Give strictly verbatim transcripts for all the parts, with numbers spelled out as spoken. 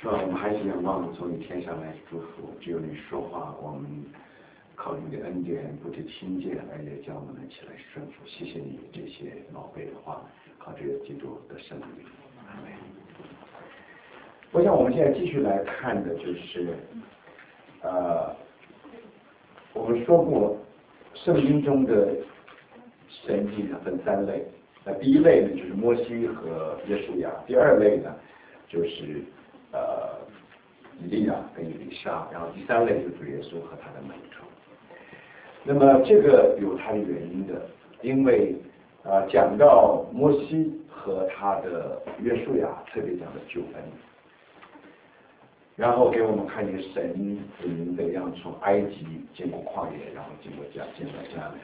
是吧？我们还是仰望从你天上来祝福，只有你说话，我们靠你的恩典不只听见，而且叫我们起来顺服。谢谢你这些宝贝的话，靠这个基督的圣灵。阿门。我想我们现在继续来看的就是，呃，我们说过圣经中的神迹呢分三类，那第一类呢就是摩西和约书亚，第二类呢就是呃以利亚跟以利沙，然后第三类就是主耶稣和他的门徒。那么这个有它的原因的，因为啊、呃、讲到摩西和他的约书亚，特别讲的救恩。然后给我们看见神子民怎样从埃及经过旷野，然后经过迦进到迦南。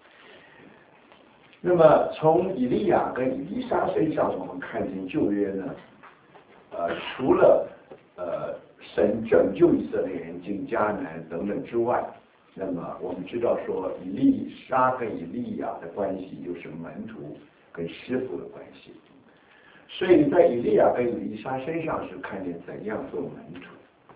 那么从以利亚跟以利沙身上，我们看见旧约呢，呃，除了呃神拯救以色列人进迦南等等之外，那么我们知道说以利沙跟以利亚的关系又是门徒跟师傅的关系。所以在以利亚跟以利沙身上是看见怎样做门徒。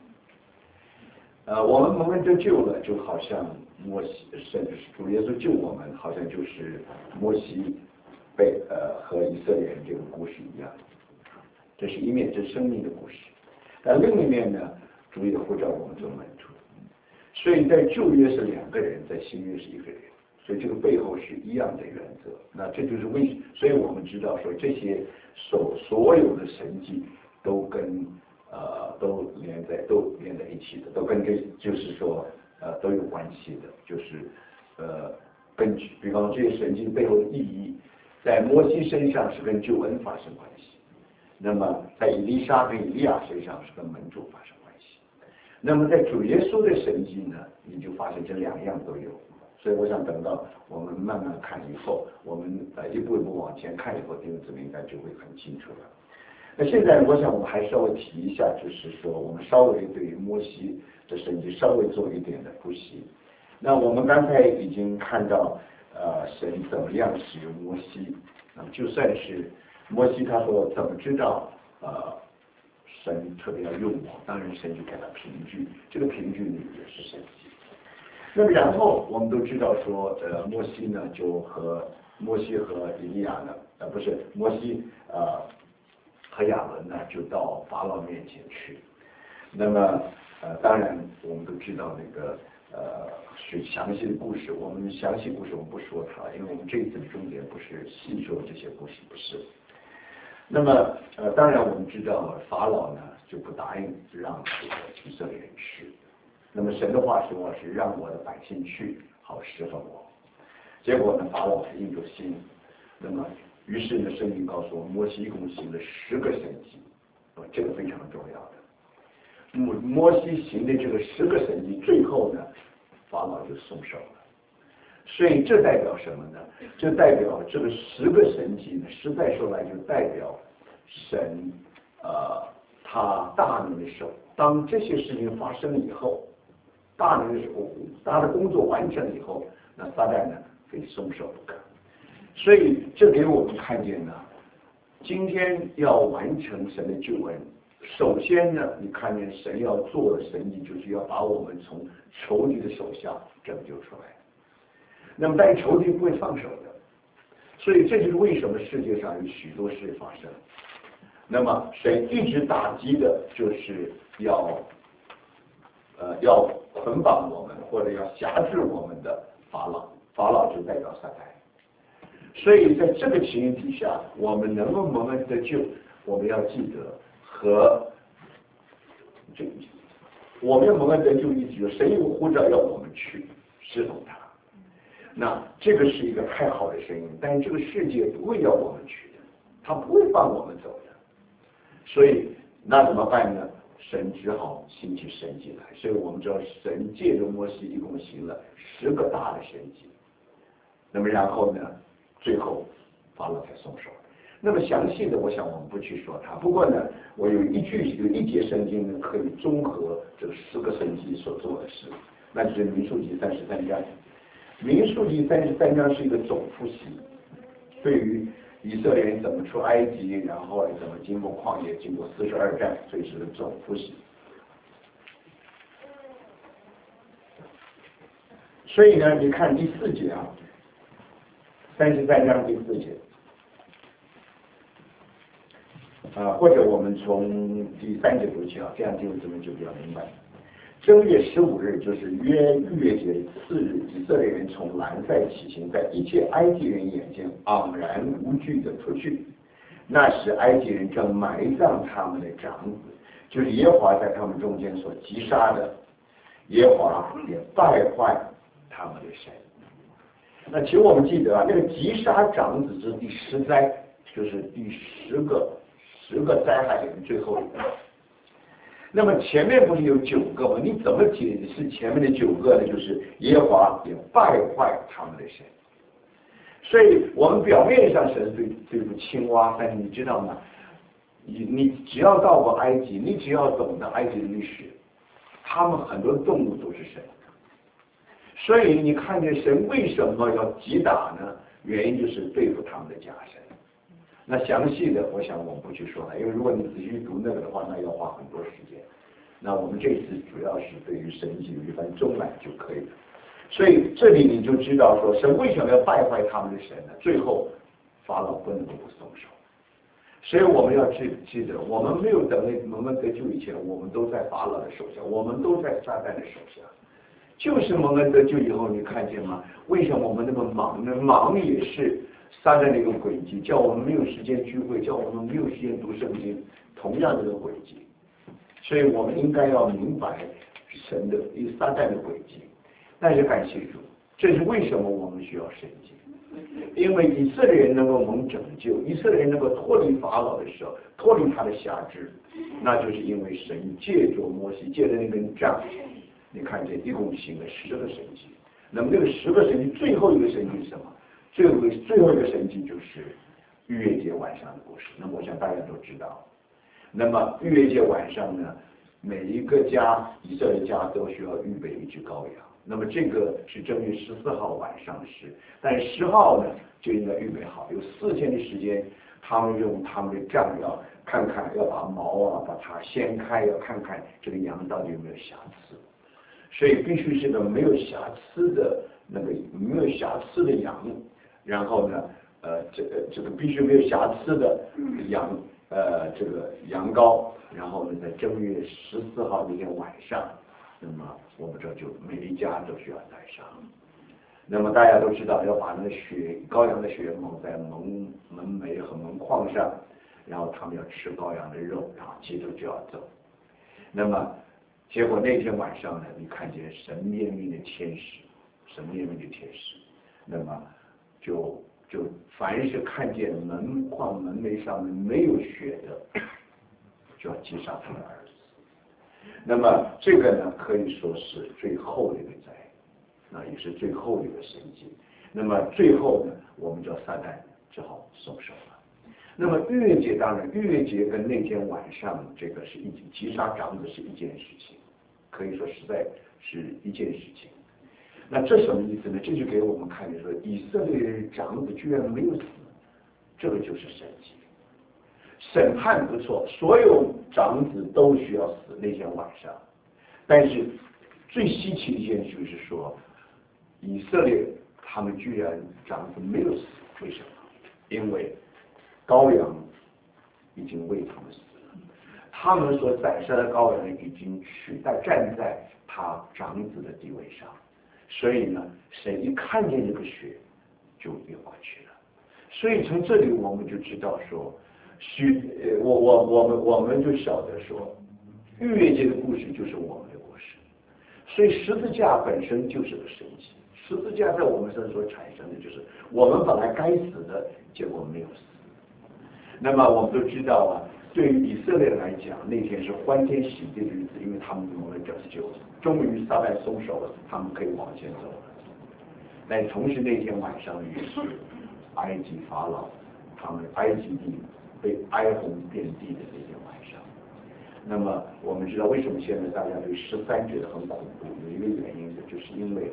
呃，我们蒙恩得救了，就好像摩西，甚至是主耶稣救我们，好像就是摩西被呃和以色列人这个故事一样。这是一面，这是生命的故事。但另一面呢，主也呼召我们做门徒。所以在旧约是两个人，在新约是一个人。所以这个背后是一样的原则，那这就是为，所以我们知道说这些所所有的神迹都跟呃都连在都连在一起的，都跟这就是说呃都有关系的，就是呃根据比方说这些神迹背后的意义，在摩西身上是跟救恩发生关系，那么在以利沙跟以利亚身上是跟门徒发生关系，那么在主耶稣的神迹呢，你就发现这两样都有。所以我想等到我们慢慢看以后，我们呃一步一步往前看以后，弟兄姊妹应该就会很清楚了。那现在我想我们还稍微提一下，就是说我们稍微对于摩西的神迹稍微做一点的复习。那我们刚才已经看到呃神怎么样使用摩西，那么就算是摩西他说怎么知道呃神特别要用我，当然神就给他凭据，这个凭据呢也是神迹。那么然后我们都知道说，呃，摩西呢就和摩西和以利亚呢，呃，不是摩西呃和亚伦呢就到法老面前去。那么呃，当然我们都知道那个呃是详细的故事，我们详细故事我们不说它，因为我们这一次的重点不是细说这些故事，不是。那么呃，当然我们知道法老呢就不答应让这个以色列人去。那么神的话说是让我的百姓去，好侍奉我。结果呢，法老是硬着心。那么，于是呢，圣经告诉我，摩西一共行了十个神迹，啊，这个非常重要的。摩摩西行的这个十个神迹，最后呢，法老就松手了。所以这代表什么呢？这代表这个十个神迹呢，实在说来就代表神呃他大能的手。当这些事情发生以后。大能的时候，他的工作完成以后，那撒旦呢可以松手不干。所以这给我们看见呢，今天要完成神的救恩，首先呢，你看见神要做的神迹，就是要把我们从仇敌的手下拯救出来。那么但仇敌不会放手的，所以这就是为什么世界上有许多事发生。那么神一直打击的就是要。呃，要捆绑我们或者要辖制我们的法老，法老就代表撒旦。所以在这个情形底下，我们能够蒙恩得救，我们要记得和这个，我们要蒙恩得救，意思就是神有呼召要我们去侍奉他。那这个是一个太好的声音，但是这个世界不会要我们去的，他不会放我们走的。所以那怎么办呢？神只好兴起神迹来，所以我们知道神借着摩西一共行了十个大的神迹。那么然后呢，最后法老才松手。那么详细的，我想我们不去说它。不过呢，我有一句有一节圣经呢，可以综合这个十个神迹所做的事，那就是民数记三十三章。民数记三十三章是一个总复习，对于以色列人怎么出埃及，然后怎么经过旷野，经过四十二战，所以是个总复习。所以呢，你看第四节啊，三十三章第四节。啊，或者我们从第三节读起啊，这样弟兄姊妹就比较明白。正月十五日就是约逾越节次日，以色列人从兰塞起行，在一切埃及人眼前昂然无惧的出去。那时埃及人正埋葬他们的长子，就是耶和华在他们中间所击杀的，耶和华也败坏他们的神。那其实我们记得啊，这个击杀长子是第十灾，就是第十个。十个灾害里面最后一个，那么前面不是有九个吗？你怎么解释前面的九个呢？就是耶和华也败坏他们的神。所以我们表面上神对对付青蛙，但是你知道吗？你你只要到过埃及，你只要懂得埃及的历史，他们很多动物都是神。所以你看见神为什么要击打呢？原因就是对付他们的假神。那详细的，我想我们不去说了，因为如果你仔细读那个的话，那要花很多时间。那我们这次主要是对于神迹有一番中览就可以了。所以这里你就知道说，神为什么要败坏他们的神呢？最后法老不能够不松手。所以我们要记记得，我们没有等我们得救以前，我们都在法老的手下，我们都在撒旦的手下。就是蒙恩得救以后，你看见吗？为什么我们那么忙呢？忙也是撒旦的一个轨迹，叫我们没有时间聚会，叫我们没有时间读圣经，同样的一个轨迹。所以我们应该要明白神的与撒旦的轨迹。但是感谢主，这是为什么我们需要圣经？因为以色列人能够蒙拯救，以色列人能够脱离法老的时候，脱离他的辖制，那就是因为神借着摩西，借着那根杖，你看见一共行了十个神迹。那么这个十个神迹，最后一个神迹是什么？最后一个最后一个神迹就是逾越节晚上的故事。那么我想大家都知道。那么逾越节晚上呢，每一个家以色列家都需要预备一只羔羊。那么这个是正月十四号晚上的事，但是十号呢就应该预备好，有四天的时间，他们用他们的杖要看看，要把毛啊把它掀开，要看看这个羊到底有没有瑕疵。所以必须是个没有瑕疵的那个没有瑕疵的羊，然后呢，呃，这个这个必须没有瑕疵的羊，呃，这个羊羔，然后呢，在正月十四号那天晚上，那么我们这就每一家都需要带上。那么大家都知道，要把那个血羔羊的血蒙在门门楣和门框上，然后他们要吃羔羊的肉，然后基督就要走。那么结果那天晚上呢，你看见神面命的天使，神面命的天使，那么就就凡是看见门框门楣上面没有血的，就要击杀他的儿子。那么这个呢，可以说是最后的一个灾，那也是最后的一个神迹。那么最后呢，我们叫撒旦只好松手了。那么逾越节当然，逾越节跟那天晚上这个是一击杀长子是一件事情，可以说实在是一件事情。那这什么意思呢？这就给我们看见说，以色列人长子居然没有死，这个就是神迹。审判不错，所有长子都需要死那天晚上，但是最稀奇的一件事就是说，以色列他们居然长子没有死，为什么？因为羔羊已经为他们死了，他们所宰杀的羔羊已经取代站在他长子的地位上，所以呢，神一看见这个血就越过去了。所以从这里我们就知道说，许我我我们我们就晓得说，逾越节的故事就是我们的故事。所以十字架本身就是个神迹，十字架在我们身上所产生的就是我们本来该死的，结果没有死。那么我们都知道啊，对于以色列来讲，那天是欢天喜地的日子，因为他们蒙了拯救，终于撒旦松手了，他们可以往前走了。但同时那天晚上也是埃及法老他们埃及地被哀鸿遍地的那天晚上。那么我们知道为什么现在大家对十三觉得很恐怖，有一个原因的，就是因为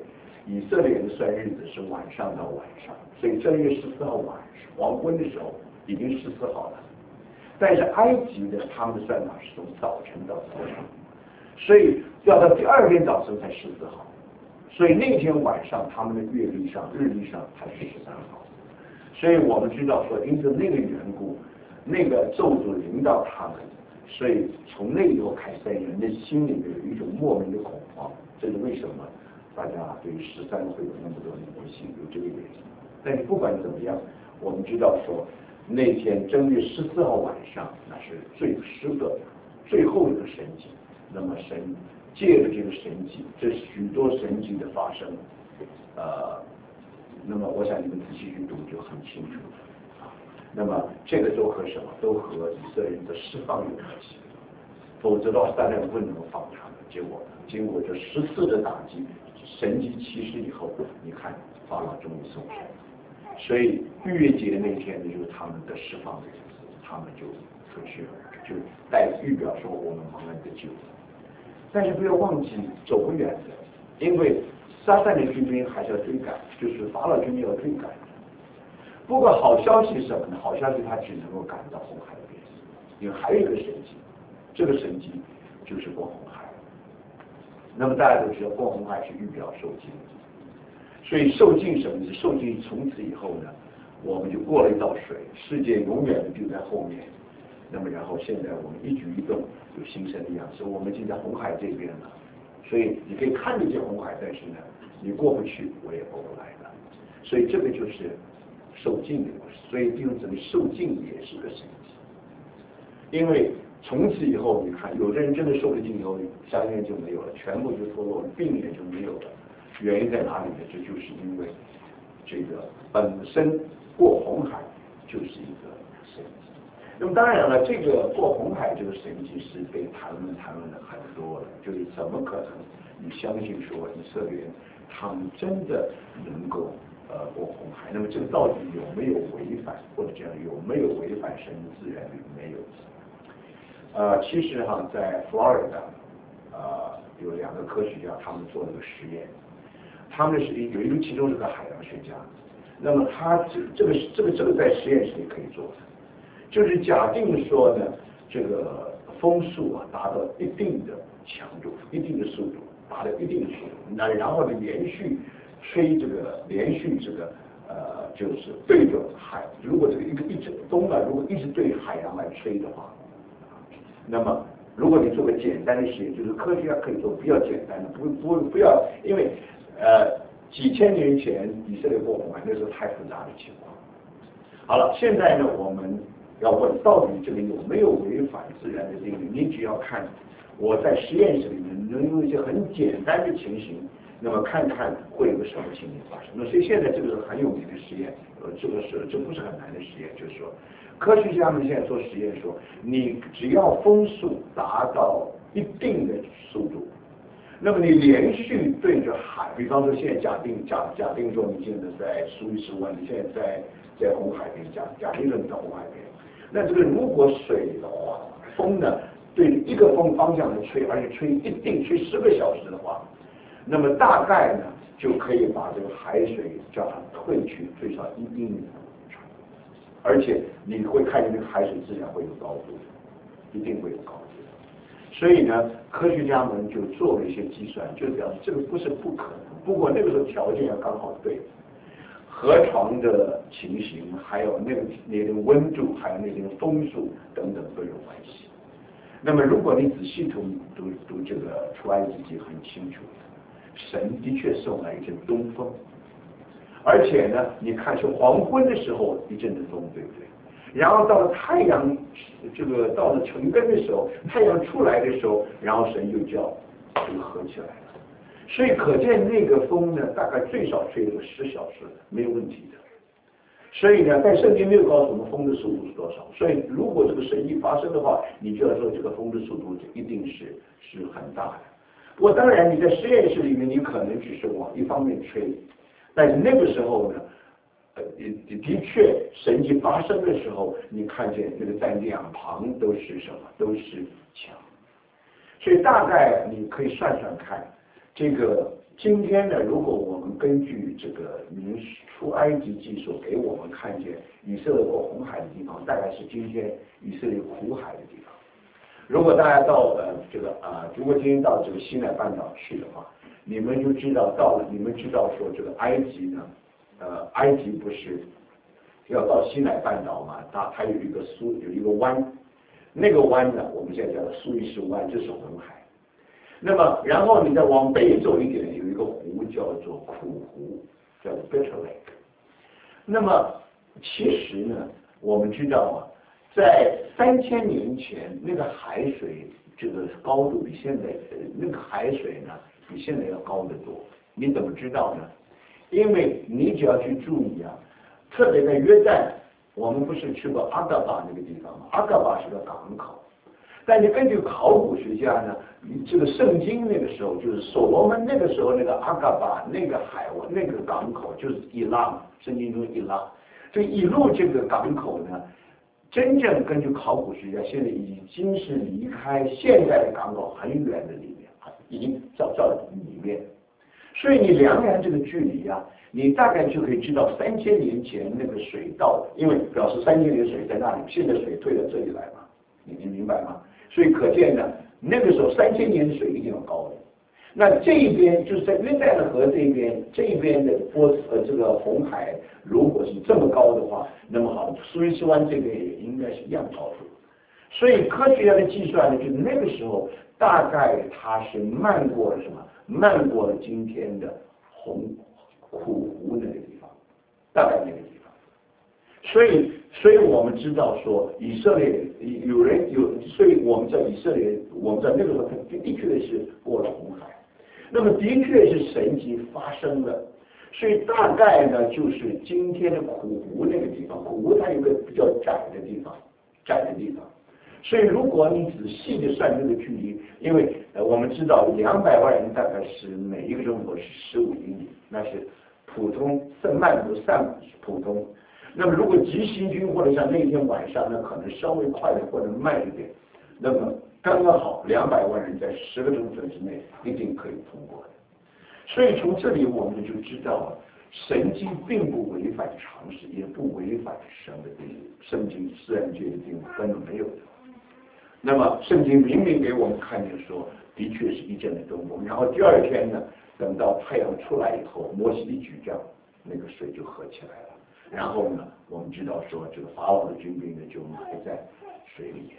以色列人算日子是晚上到晚上，所以正月十四号晚黄昏的时候已经十四号了。但是埃及的他们的算法是从早晨到早上，所以要到第二天早晨才十四号，所以那天晚上他们的月历上日历上才是十三号。所以我们知道说，因此那个缘故，那个咒诅临到他们，所以从那以后开始，在人的心里面有一种莫名的恐慌。这是为什么大家对于十三会有那么多的迷信，有这个原因。但是不管怎么样，我们知道说，那天正月十四号晚上，那是最诗的最后一个神迹。那么神借着这个神迹，这许多神迹的发生，呃。那么我想你们仔细去读就很清楚啊。那么这个都和什么？都和以色列人的释放有关系。否则的话，大家不能放他们。结果经过这十次的打击、神迹奇事以后，你看法老终于松手。所以逾越节那天呢，就是他们的释放的日子，他们就出去了，就带预表说我们蒙恩的救。但是不要忘记走不远的，因为撒旦的军兵还是要追赶，就是法老军兵要追赶。不过好消息是什么呢？好消息他只能够赶到红海边，因为还有一个神迹，这个神迹就是过红海。那么大家都知道，过红海是预表受尽，所以受尽什么意思？受尽从此以后呢，我们就过了一道水，世界永远的就在后面。那么然后现在我们一举一动有新生的样式，我们就在红海这边了。所以你可以看得见红海，但是呢，你过不去，我也过不来了。所以这个就是受尽的故事。所以弟兄姊妹，受尽也是个神迹。因为从此以后，你看，有的人真的受了尽以后，香烟就没有了，全部就脱落了，病也就没有了。原因在哪里呢？这就是因为这个本身过红海就是一个神迹。那么当然了，这个过红海这个神迹是被谈论谈论的很多了，就是怎么可能你相信说以色列人他们真的能够呃过红海？那么这个到底有没有违反，或者这样有没有违反神的自然律？没有。呃，其实哈，在佛罗里达，呃，有两个科学家，他们做了个实验，他们是有一个其中是个海洋学家，那么他这这个这个这个在实验室里可以做的。就是假定说呢，这个风速啊达到一定的强度、一定的速度，达到一定的速度，那然后呢连续吹这个，连续这个呃，就是对着海，如果这个一个一直风啊，如果一直对海洋来吹的话，那么如果你做个简单的实验，就是科学家可以做比较简单的，不不不要，因为呃几千年前以色列过红海那时候太复杂的情况。好了，现在呢我们要问到底这个有没有违反自然的定律？你只要看我在实验室里面能用一些很简单的情形，那么看看会有个什么情形发生。那所以现在这个是很有名的实验，呃，这个是这不是很难的实验，就是说科学家们现在做实验说，你只要风速达到一定的速度，那么你连续对着海，比方说现在假定假假定说你现在在苏伊士湾，你现在在在红海边，假假定说你在红海边。那这个如果水的话，风呢对一个风方向来吹，而且吹一定吹十个小时的话，那么大概呢就可以把这个海水叫它退去最少一英里长，而且你会看见这个海水自然会有高度，一定会有高度。所以呢，科学家们就做了一些计算，就表示这个不是不可能，不过那个时候条件要刚好对。河床的情形，还有那个那个温度，还有那个风速等等都有关系。那么，如果你仔细读读读这个出埃及记，很清楚，神的确送来一阵东风，而且呢，你看是黄昏的时候一阵的风，对不对？然后到了太阳这个到了晨更的时候，太阳出来的时候，然后神又叫这个合起来了。所以可见那个风呢，大概最少吹了十小时，没有问题的。所以呢，但圣经没有告诉我们风的速度是多少。所以如果这个神迹发生的话，你就要说这个风的速度一定是是很大的。不过当然你在实验室里面，你可能只是往一方面吹，但是那个时候呢，呃，的确神迹发生的时候，你看见这个在两旁都是什么？都是墙。所以大概你可以算算看。这个今天呢，如果我们根据这个民出埃及记所给我们看见以色列过红海的地方，大概是今天以色列苦海的地方。如果大家到呃这个啊、呃，如果今天到这个西奈半岛去的话，你们就知道到了，你们知道说这个埃及呢，呃，埃及不是要到西奈半岛嘛，它它有一个苏有一个湾，那个湾呢，我们现在叫做苏伊士湾，这是红海。那么，然后你再往北走一点，有一个湖叫做苦湖，叫做 Bitter Lake。那么，其实呢，我们知道啊，在三千年前，那个海水这个高度比现在，那个海水呢，比现在要高得多。你怎么知道呢？因为你只要去注意啊，特别在约旦，我们不是去过阿嘎巴那个地方吗？阿嘎巴是个港口。但是根据考古学家呢，这个圣经那个时候就是所罗门那个时候那个阿嘎巴那个海湾那个港口就是伊拉，圣经中伊拉，这一路这个港口呢，真正根据考古学家现在已经是离开现在的港口很远的里面啊，已经到到里面，所以你量量这个距离啊，你大概就可以知道三千年前那个水道，因为表示三千年水在那里，现在水退到这里来嘛，你你明白吗？所以可见呢，那个时候三千年的水一定要高的。那这一边就是在约旦河这一边，这一边的波呃这个红海，如果是这么高的话，那么好，苏伊士湾这边也应该是一样高的。所以科学家的计算呢，就是那个时候大概它是漫过了什么？漫过了今天的红苦湖那个地方，大概那个地方。所以。所以我们知道说，以色列有人有，所以我们在以色列，我们在那个时候，的的确是过了红海，那么的确是神迹发生了，所以大概呢，就是今天的苦湖那个地方，苦湖它有个比较窄的地方，窄的地方，所以如果你仔细的算这个距离，因为呃我们知道两百万人大概是每一个钟头是十五英里，那是普通圣曼普散普通。那么，如果急行军或者像那天晚上，那可能稍微快的或者慢一点，那么刚刚好两百万人在十个钟头之内一定可以通过的。所以从这里我们就知道，神迹并不违反常识，也不违反神的定律，圣经自然界的定律根本没有的。那么圣经明明给我们看见说，的确是一阵的东风，然后第二天呢，等到太阳出来以后，摩西一举杖，那个水就合起来了。然后呢，我们知道说，这个法老的军兵呢就埋在水里面。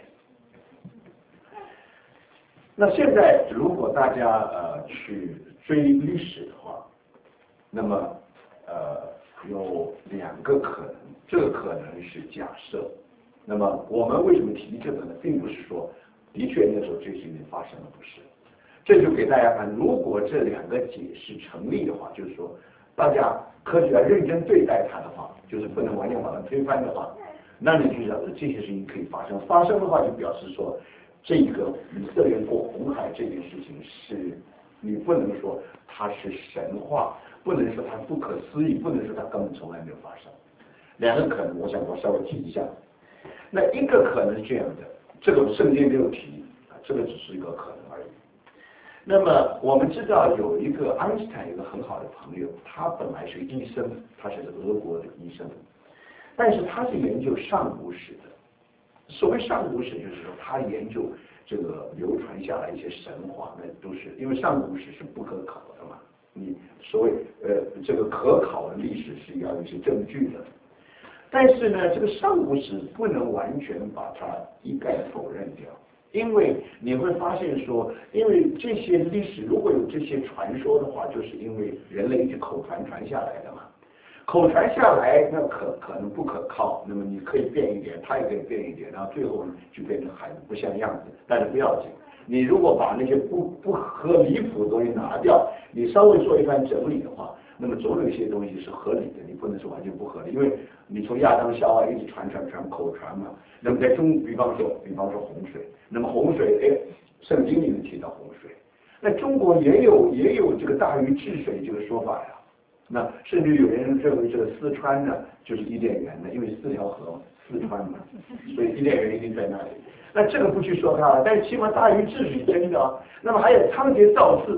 那现在如果大家呃去追历史的话，那么呃有两个可能，这个可能是假设。那么我们为什么提这个呢？并不是说的确那时候这些年发生了，不是。这就给大家看，如果这两个解释成立的话，就是说大家科学家认真对待它的话，就是不能完全把它推翻的话，那你就晓得这些事情可以发生。发生的话，就表示说，这个以色列过红海这件事情是，你不能说它是神话，不能说它不可思议，不能说它根本从来没有发生。两个可能，我想我稍微提一下。那一个可能是这样的，这个圣经没有提啊，这个只是一个可能而已。那么我们知道有一个爱因斯坦有一个很好的朋友，他本来是医生，他是俄国的医生，但是他是研究上古史的。所谓上古史，就是说他研究这个流传下来一些神话，那都是因为上古史是不可考的嘛。你所谓呃这个可考的历史是要有一些证据的，但是呢，这个上古史不能完全把它一概否认掉。因为你会发现说，因为这些历史如果有这些传说的话，就是因为人类一直口传传下来的嘛。口传下来，那可可能不可靠，那么你可以变一点，他也可以变一点，然后最后呢就变成孩子不像样子。但是不要紧，你如果把那些不不合离谱的东西拿掉，你稍微做一番整理的话，那么总有一些东西是合理的，你不能说完全不合理，因为你从亚当夏娃一直传传传口传嘛。那么在中，比方说，比方说洪水，那么洪水，哎，圣经里面提到洪水，那中国也有也有这个大禹治水这个说法呀。那甚至有人认为这个四川呢就是伊甸园的，因为四条河四川嘛，所以伊甸园一定在那里。那这个不去说它了，但是起码大禹治水真的啊。那么还有仓颉造字，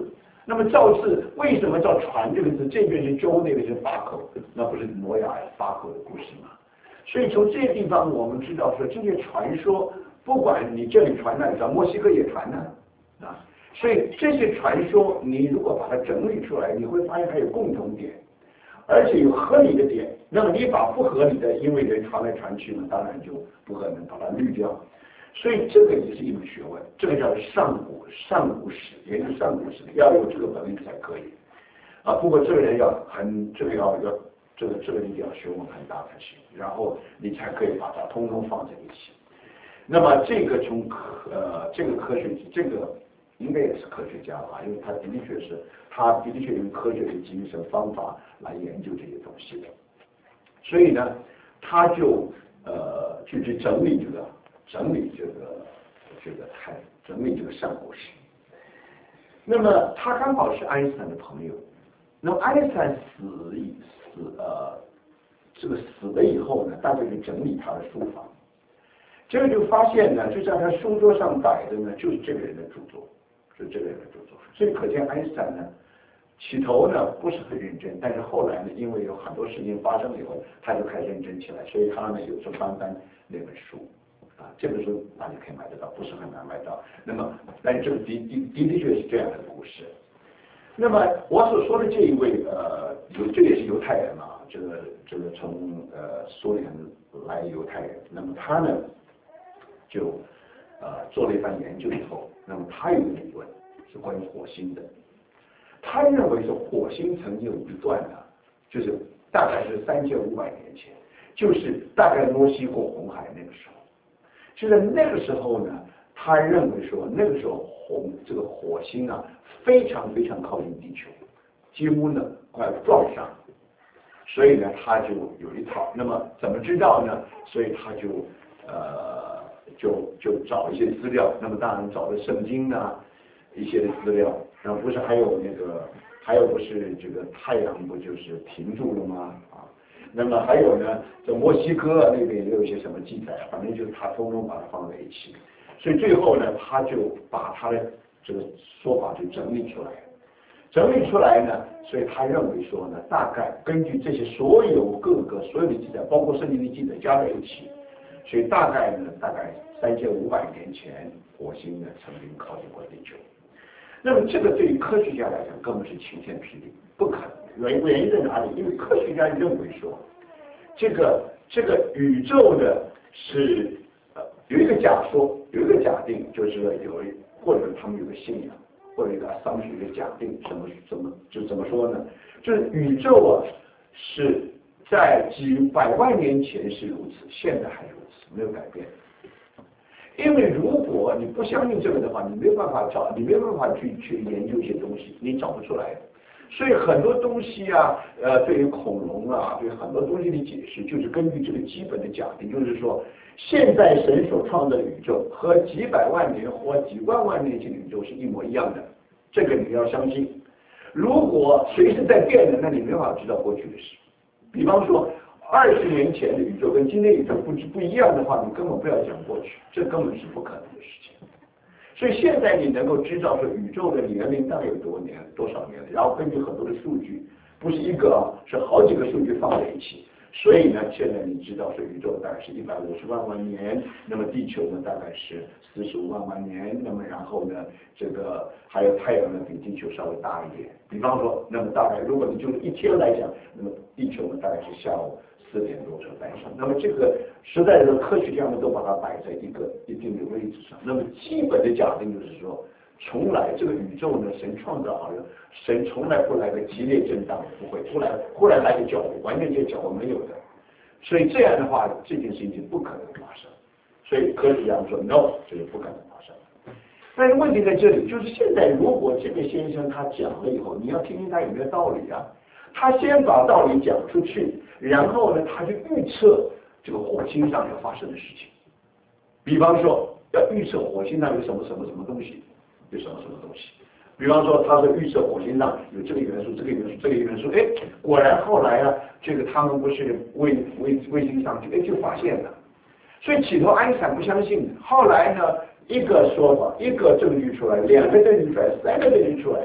那么造字为什么叫船这个字？这边是舟，那边是八口，那不是挪亚八口的故事吗？所以从这些地方我们知道说，这些传说，不管你这里传那里传，墨西哥也传呢啊。所以这些传说，你如果把它整理出来，你会发现它有共同点，而且有合理的点。那么你把不合理的，因为人传来传去嘛，当然就不可能把它滤掉。所以这个也是一门学问，这个叫上古上古史，研究上古史要有这个本领才可以啊。不过这个人要很这个要要这个这个一定要学问很大才行，然后你才可以把它通通放在一起。那么这个从呃这个科学这个应该也是科学家吧，因为他的确是他的确用科学的精神方法来研究这些东西的，所以呢，他就呃去去整理这个。整理这个这个看整理这个上古史。那么他刚好是爱因斯坦的朋友。那么爱因斯坦死以死呃这个死了以后呢，大家就整理他的书法。结果就发现呢，就在他书桌上摆的呢，就是这个人的著作，就是这个人的著作。所以可见爱因斯坦呢，起头呢不是很认真，但是后来呢，因为有很多事情发生以后，他就开始认真起来。所以他呢有时候翻翻那本书。啊，这本书大家可以买得到，不是很难买到。那么，但是这个的的的的确是这样的故事。那么我所说的这一位呃，犹这也是犹太人啊，这个这个从呃苏联来犹太人。那么他呢，就呃做了一番研究以后，那么他有一个理论是关于火星的。他认为是火星曾经有一段呢，就是大概是三千五百年前，就是大概摩西过红海那个时候。就在那个时候呢，他认为说那个时候火这个火星啊非常非常靠近地球，几乎呢快要撞上，所以呢他就有一套。那么怎么知道呢？所以他就呃就就找一些资料。那么当然找了圣经啊一些的资料，然后不是还有那个还有不是这个太阳不就是停住了吗？啊。那么还有呢，在墨西哥那边也有一些什么记载，反正就是他通通把它放在一起，所以最后呢，他就把他的这个说法就整理出来，整理出来呢，所以他认为说呢，大概根据这些所有各个所有的记载，包括圣经的记载加在一起，所以大概呢，大概三千五百年前，火星呢曾经靠近过地球。那么这个对于科学家来讲根本是晴天霹雳，不可能。原原因在哪里？因为科学家认为说，这个这个宇宙呢是呃有一个假说，有一个假定，就是有或者他们有个信仰，或者一个 assumption 一个假定，怎么怎么就怎么说呢？就是宇宙啊是在几百万年前是如此，现在还如此，没有改变。因为如果你不相信这个的话，你没有办法找，你没有办法去去研究一些东西，你找不出来。所以很多东西啊，呃，对于恐龙啊，对很多东西的解释，就是根据这个基本的假定，就是说，现在神所创造的宇宙和几百万年或几万万年前的宇宙是一模一样的，这个你要相信。如果随时在变的，那你没办法知道过去的事。比方说，二十年前的宇宙跟今天宇宙不不一样的话，你根本不要讲过去，这根本是不可能的事情。所以现在你能够知道说宇宙的年龄大概有多年多少年，然后根据很多的数据，不是一个啊，是好几个数据放在一起。所以呢，现在你知道说宇宙大概是一百五十万万年，那么地球呢大概是四十五万万年，那么然后呢，这个还有太阳呢比地球稍微大一点。比方说，那么大概如果你就一天来讲，那么地球呢大概是下午四点多才诞生。那么这个实在是科学家们都把它摆在一个一定的位置上。那么基本的假定就是说，从来这个宇宙呢，神创造好了，神从来不来个激烈震荡，不会突然忽然来个搅和，完全这搅和没有的。所以这样的话，这件事情就不可能发生。所以科学家们说 no， 这是不可能发生。但是问题在这里，就是现在如果这个先生他讲了以后，你要听听他有没有道理啊？他先把道理讲出去，然后呢，他就预测这个火星上要发生的事情。比方说，要预测火星上有什么什么什么东西，有什么什么东西。比方说，他说预测火星上有这个元素、这个元素、这个元素，哎，果然后来啊，这个他们不是卫卫卫星上去，哎，就发现了。所以起头爱因斯坦不相信，后来呢，一个说法，一个证据出来，两个证据出来，三个证据出来，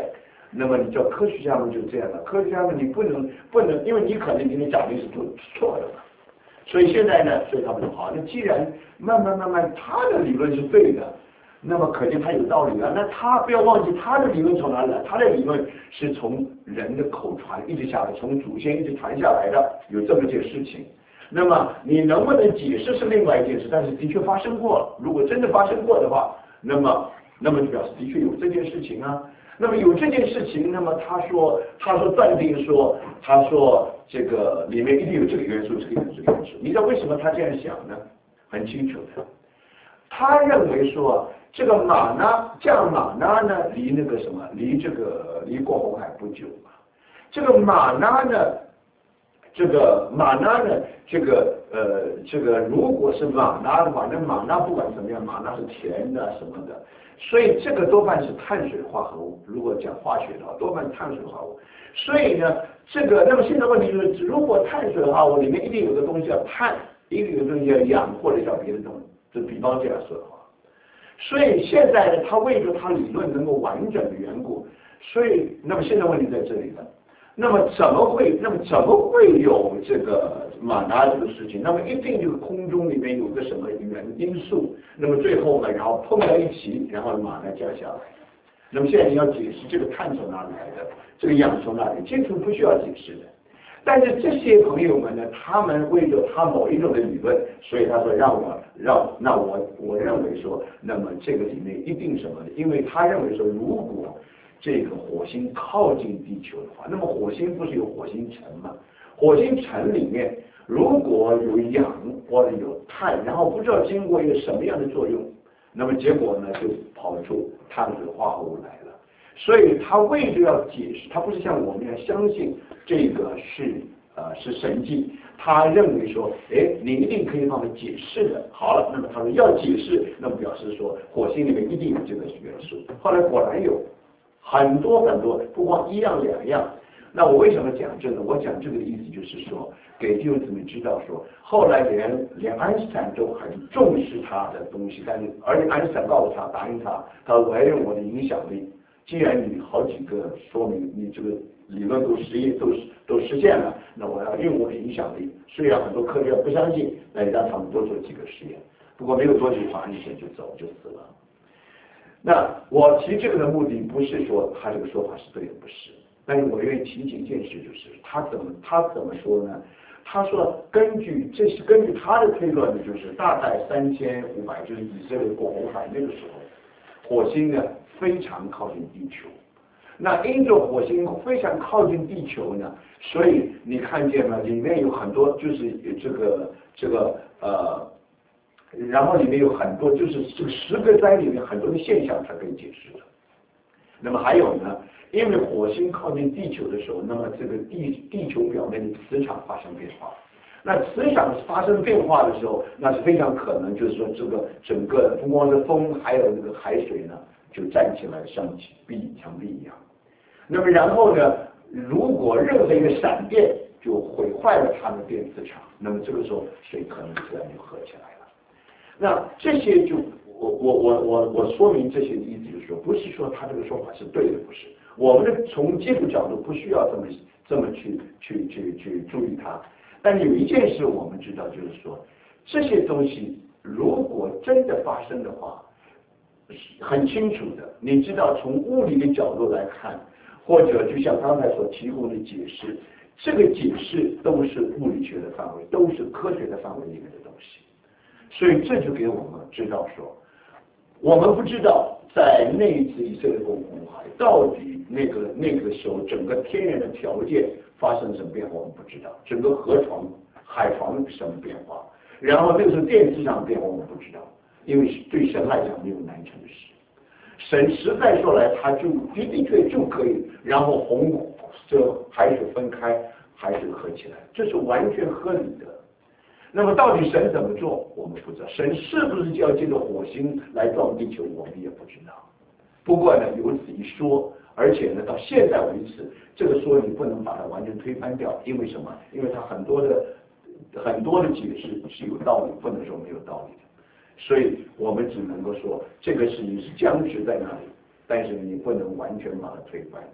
那么你叫科学家们就这样了，科学家们你不能不能，因为你可能你的假定是错错的嘛。所以现在呢，所以他们说好，那既然慢慢慢慢他的理论是对的，那么可见他有道理了。那他不要忘记他的理论从哪里来？他的理论是从人的口传一直下来，从祖先一直传下来的，有这么件事情。那么你能不能解释是另外一件事，但是的确发生过了。如果真的发生过的话，那么那么就表示的确有这件事情啊。那么有这件事情，那么他说他说断定说他说这个里面一定有这个元素，这个元素，这个元素。你知道为什么他这样想呢？很清楚的，他认为说这个马呢，降马呢呢离那个什么，离这个离过红海不久嘛。这个马呢呢，这个马呢呢，这个呃这个如果是马呢的话，那马呢不管怎么样，马呢是甜的什么的。所以这个多半是碳水化合物，如果讲化学的话，多半是碳水化合物。所以呢，这个那么现在问题就是，如果碳水化合物里面一定有个东西叫碳，一定有个东西叫氧，或者叫别的东西，就比方这样说的话。所以现在呢，他为了他理论能够完整的缘故，所以那么现在问题在这里了。那么怎么会？那么怎么会有这个马达这个事情？那么一定就是空中里面有个什么原因素，那么最后呢，然后碰在一起，然后马达降下来。那么现在你要解释这个碳从哪里来的，这个氧从哪里，这个不需要解释的。但是这些朋友们呢，他们为了他某一种的理论，所以他说让我让那我我认为说，那么这个里面一定什么呢？因为他认为说，如果这个火星靠近地球的话，那么火星不是有火星尘吗？火星尘里面如果有氧或者有碳，然后不知道经过一个什么样的作用，那么结果呢就跑出碳水化合物来了。所以他为了要解释，他不是像我们一样相信这个是呃是神迹，他认为说，哎，你一定可以帮我解释的。好了，那么他说要解释，那么表示说火星里面一定有这个元素。后来果然有。很多很多，不光一样两样。那我为什么讲这个？我讲这个的意思就是说，给弟兄姊妹知道说，后来连连爱因斯坦都很重视他的东西，但是而且爱因斯坦告诉他，答应他，他说我要用我的影响力。既然你好几个说明你这个理论都实验都都实现了，那我要用我的影响力。虽然很多科学家不相信，那你让他们多做几个实验。不过没有多久，爱因斯坦就走就死了。那我提这个的目的不是说他这个说法是对的，不是。但是我愿意提几件事，就是他怎么他怎么说呢？他说根据这是根据他的推论呢，就是大概三千五百，就是以色列过红海那个时候，火星呢非常靠近地球。那因着火星非常靠近地球呢，所以你看见了里面有很多就是这个这个呃。然后里面有很多，就是这个十个灾里面很多的现象才可以解释的。那么还有呢，因为火星靠近地球的时候，那么这个地地球表面的磁场发生变化。那磁场发生变化的时候，那是非常可能就是说这个整个不光是风，还有这个海水呢，就站起来像壁墙壁一样。那么然后呢，如果任何一个闪电就毁坏了它的电磁场，那么这个时候水可能自然就合起来了。那这些就我我我我我说明这些的意思就是说，不是说他这个说法是对的，不是。我们的从技术角度不需要这么这么去去去去注意它。但有一件事我们知道，就是说这些东西如果真的发生的话，很清楚的，你知道从物理的角度来看，或者就像刚才所提供的解释，这个解释都是物理学的范围，都是科学的范围里面的东西。所以这就给我们知道说，我们不知道在那一次以色列过红海到底那个那个时候整个天然的条件发生什么变化，我们不知道，整个河床海床什么变化，然后那个时候电磁场变化我们不知道，因为对神来讲没有难成的事。神实在说来，他就的的确就可以，然后洪这海水分开，海水合起来，这是完全合理的。那么到底神怎么做，我们不知道。神是不是就要借着火星来撞地球，我们也不知道。不过呢，有此一说，而且呢，到现在为止，这个说你不能把它完全推翻掉，因为什么？因为它很多的很多的解释是有道理，不能说没有道理的。所以我们只能够说，这个事情是僵持在那里，但是你不能完全把它推翻。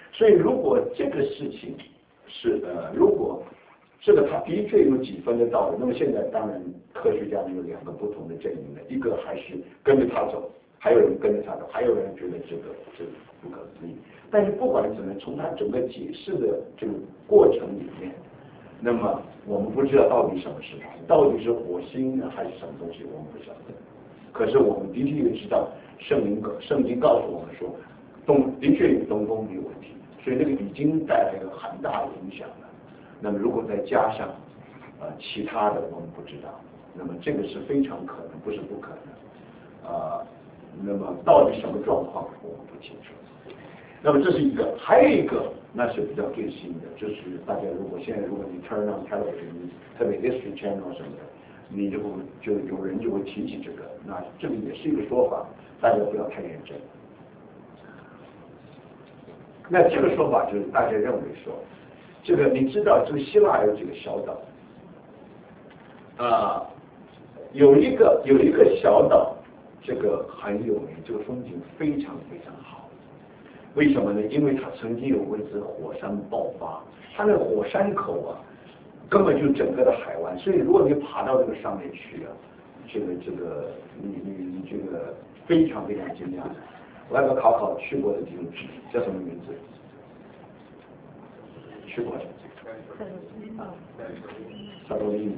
所以如果这个事情是呃，如果这个他的确有几分的道理，那么现在当然科学家有两个不同的阵营了，一个还是跟着他走，还有人跟着他走，还有人觉得这个这个不可思议。但是不管怎么，从他整个解释的这个过程里面，那么我们不知道到底什么是它，到底是火星呢还是什么东西，我们不晓得。可是我们的确也知道，圣灵圣经告诉我们说，东的确有东风没有问题，所以那个已经带来了很大的影响了。那么如果再加上呃其他的我们不知道，那么这个是非常可能，不是不可能。啊、呃，那么到底什么状况我们不清楚。那么这是一个，还有一个那是比较最新的，就是大家如果现在如果你 turn on television， 特别 History Channel 什么的，你就就有人就会提起这个，那这个也是一个说法，大家不要太认真。那这个说法就是大家认为说，这个你知道这个希腊有几个小岛，啊、呃，有一个有一个小岛，这个很有名，这个风景非常非常好。为什么呢？因为它曾经有过一次火山爆发，它那个火山口啊，根本就整个的海湾，所以如果你爬到这个上面去啊，这个这个你你你这个非常非常惊讶。我要个考考去过的地方叫什么名字？去过的。啊，萨多利尼。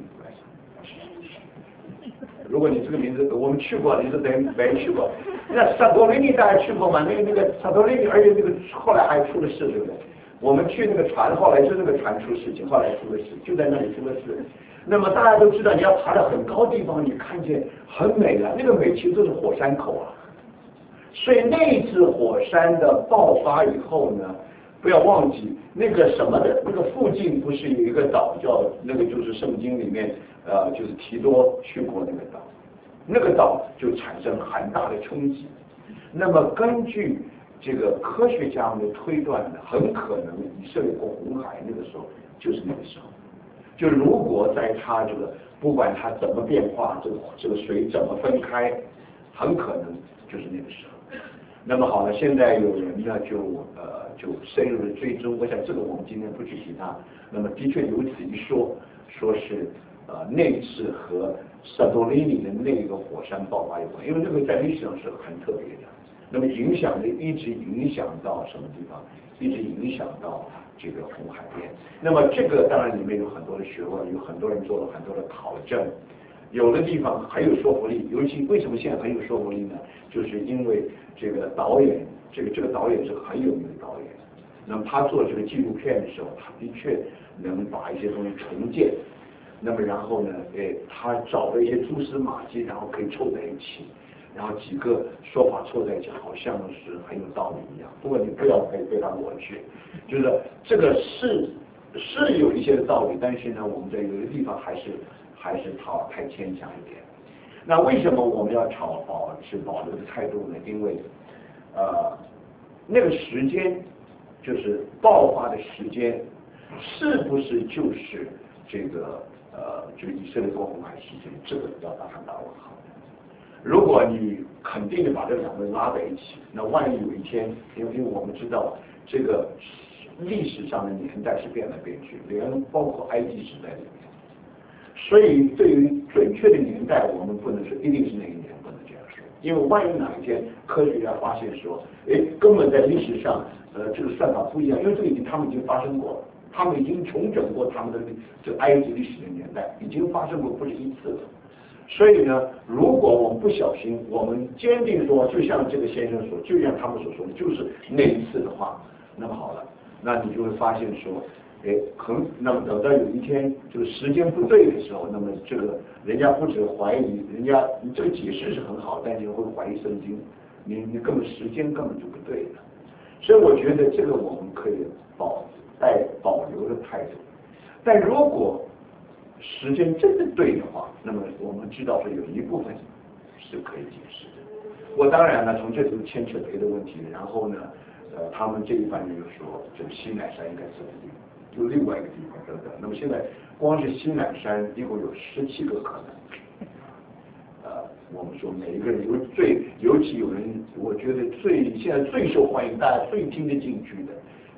如果你这个名字我们去过，你是等于没去过。那萨多利尼大家去过吗？那个那个萨多利尼，而且那个后来还出了事，对不对？我们去那个船，后来是那个船出事情，后来出了事，就在那里出了事。那么大家都知道，你要爬到很高地方，你看见很美啊，那个美其实就是火山口啊。所以那一次火山的爆发以后呢，不要忘记那个什么的，那个附近不是有一个岛叫那个就是圣经里面呃就是提多去过那个岛，那个岛就产生很大的冲击。那么根据这个科学家们的推断呢，很可能以色列过红海那个时候就是那个时候。就如果在它这个不管它怎么变化，这个这个水怎么分开，很可能就是那个时候。那么好了，现在有人呢就呃就深入的追踪，我想这个我们今天不去提它。那么的确有此一说，说是呃那次和萨多利尼的那个火山爆发有关，因为那个在历史上是很特别的。那么影响的一直影响到什么地方？一直影响到这个红海边。那么这个当然里面有很多的学问，有很多人做了很多的考证。有的地方很有说服力，尤其为什么现在很有说服力呢？就是因为这个导演，这个这个导演是很有名的导演。那么他做这个纪录片的时候，他的确能把一些东西重建。那么然后呢，诶，他找了一些蛛丝马迹，然后可以凑在一起，然后几个说法凑在一起，好像是很有道理一样。不过你不要被被他抹去，就是这个是是有一些道理，但是呢，我们在有的地方还是。还是讨太牵强一点。那为什么我们要朝保持保留的态度呢？因为，呃，那个时间就是爆发的时间，是不是就是这个呃，就是以色列过红海时间？这个要打上打问号。如果你肯定的把这两个拉在一起，那万一有一天，因为我们知道这个历史上的年代是变来变去，连包括埃及时代里面。所以，对于准确的年代，我们不能说一定是哪一年，不能这样说。因为万一哪一天科学家发现说，哎，根本在历史上，呃，这个算法不一样，因为这个已经他们已经发生过了，他们已经重整过他们的这埃及历史的年代，已经发生过不止一次了。所以呢，如果我们不小心，我们坚定说，就像这个先生说，就像他们所说的，就是那一次的话，那么好了，那你就会发现说。哎，很，那么等到有一天这个时间不对的时候，那么这个人家不止怀疑，人家你这个解释是很好，但你会怀疑圣经，你你根本时间根本就不对的。所以我觉得这个我们可以保带保留的态度。但如果时间真的对的话，那么我们知道说有一部分是可以解释的。我当然呢，从这里牵扯别的问题，然后呢，呃，他们这一番人又说这个西乃山应该是地方。有另外一个地方等等，那么现在光是西乃山一共有十七个可能。呃，我们说每一个人有最，尤其有人，我觉得最现在最受欢迎，大家最听得进去的，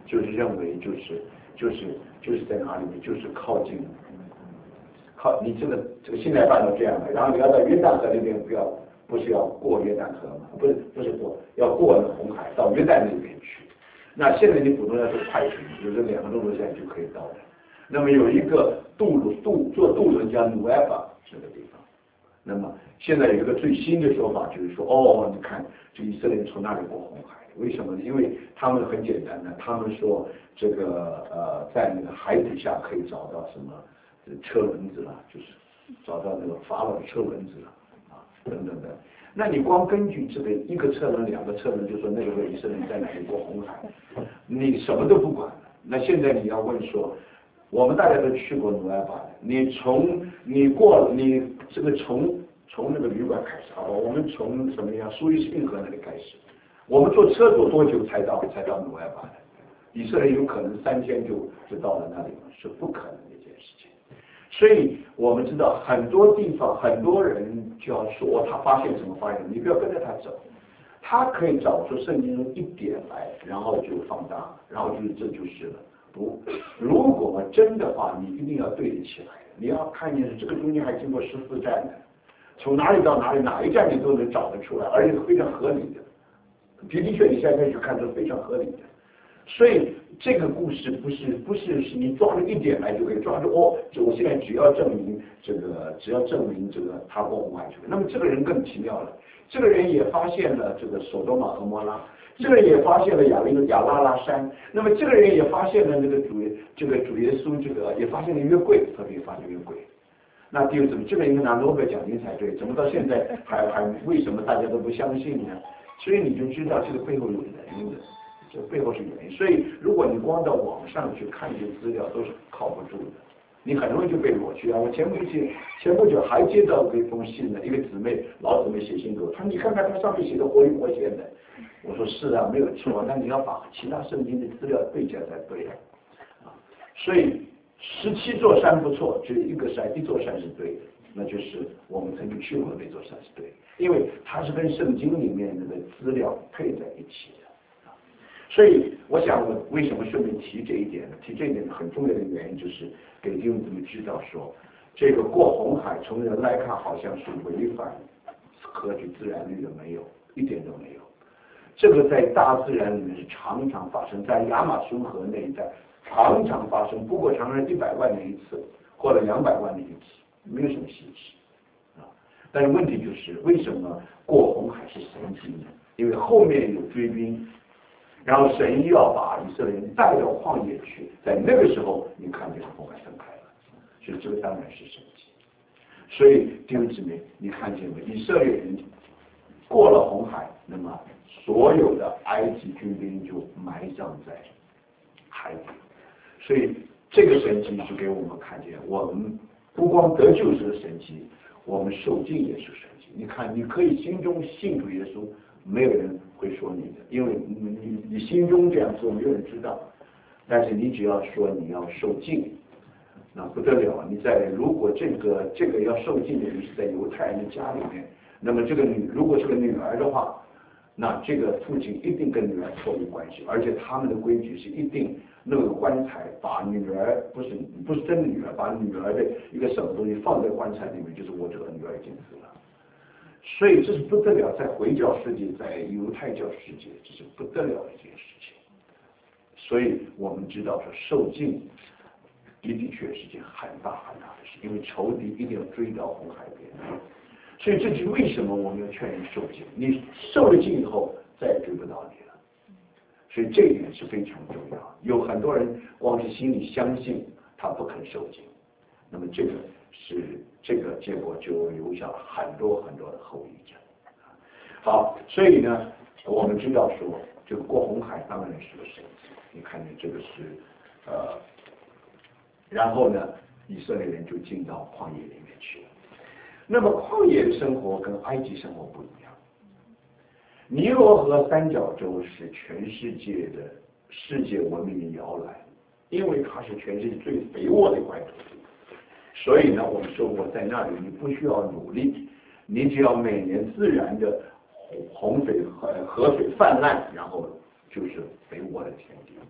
就是认为就是就是就是在哪里呢？就是靠近，靠你这个这个西奈半岛这样的，然后你要到约旦河那边，不要不是要过约旦河吗？不是不是过，要过那个红海到约旦那边去。那现在你普通要坐快艇，有这两个钟头现在就可以到了。那么有一个渡轮渡坐渡轮叫努埃巴这个地方。那么现在有一个最新的说法，就是说，哦，你看这以色列人从那里过红海，为什么呢？因为他们很简单的，他们说这个呃，在那个海底下可以找到什么车轮子了，就是找到那个法老的车轮子了啊，等等的。那你光根据这个一个车轮、两个车轮，就说那个以色列人在哪里过红海，你什么都不管了。那现在你要问说，我们大家都去过努埃巴的，你从你过你这个从从那个旅馆开始啊，我们从什么样苏伊士运河那里开始，我们坐车走多久才到才到努埃巴的？以色列有可能三天就就到了那里吗？是不可能的一件事情。所以我们知道很多地方很多人就要说他发现什么发现，你不要跟着他走，他可以找出圣经中一点来，然后就放大，然后就这就是了。不，如果真的话，你一定要对得起来，你要看见这个中间还经过十四站的，从哪里到哪里，哪一站你都能找得出来，而且非常合理的。的的确，你现在去看是非常合理的。所以这个故事不是不是是你抓住一点来就可以抓住哦，就我现在只要证明这个，只要证明这个他过红海去。那么这个人更奇妙了，这个人也发现了这个索多玛和摩拉。这个人也发现了亚林亚拉拉山，那么这个人也发现了那个主这个主耶稣，这个也发现了约柜，特别发现约柜。那第二怎么这个应该拿诺贝尔奖金才对？怎么到现在还还为什么大家都不相信呢？所以你就知道这个背后有原因的，这背后是原因。所以如果你光到网上去看一些资料，都是靠不住的，你很容易就被抹去啊。我前不久前不久还接到一封信呢，一个姊妹老姊妹写信给我，她说你看看她上面写的活灵活现的。我说是啊，没有错，那你要把其他圣经的资料对起来才对啊。所以十七座山不错，只有一个山，一座山是对的，那就是我们曾经去过的那座山是对的，因为它是跟圣经里面的资料配在一起的。所以我想我为什么顺便提这一点呢？提这一点很重要的原因就是给弟兄姊妹知道说，这个过红海从人来看好像是违反科学自然律的，没有，一点都没有。这个在大自然里面是常常发生，在亚马逊河那一带常常发生，不过常常一百万年一次，或者两百万年一次，没有什么稀奇啊。但是问题就是为什么过红海是神迹呢？因为后面有追兵，然后神要把以色列人带到旷野去，在那个时候你看见红海分开了，所以这个当然是神迹。所以弟兄姊妹，你看见没？以色列人过了红海，那么所有的埃及军兵就埋葬在海底，所以这个神迹就给我们看见，我们不光得救是个神迹，我们受尽也是神迹。你看，你可以心中信主耶稣，没有人会说你的，因为你你你心中这样做，没有人知道。但是你只要说你要受尽，那不得了。你在如果这个这个要受尽的人是在犹太人的家里面，那么这个女如果是个女儿的话，那这个父亲一定跟女儿脱离关系，而且他们的规矩是一定那个棺材把女儿不是不是真的女儿，把女儿的一个什么东西放在棺材里面，就是我这个女儿已经死了。所以这是不得了，在回教世界，在犹太教世界，这是不得了的一件事情。所以我们知道说受尽的的确是件很大很大的事，因为仇敌一定要追到红海边。所以这就是为什么我们要劝人受尽，你受了尽以后再也追不到你了。所以这一点是非常重要。有很多人光是心里相信，他不肯受尽，那么这个是这个结果就留下了很多很多的后遗症。好，所以呢，我们知道说这个过红海当然是个神迹。你看见这个是呃，然后呢，以色列人就进到旷野里面去了。那么旷野的生活跟埃及生活不一样。尼罗河三角洲是全世界的世界文明的摇篮，因为它是全世界最肥沃的一块土地，所以呢，我们说过在那里你不需要努力，你只要每年自然的洪水河河水泛滥，然后就是肥沃的田地。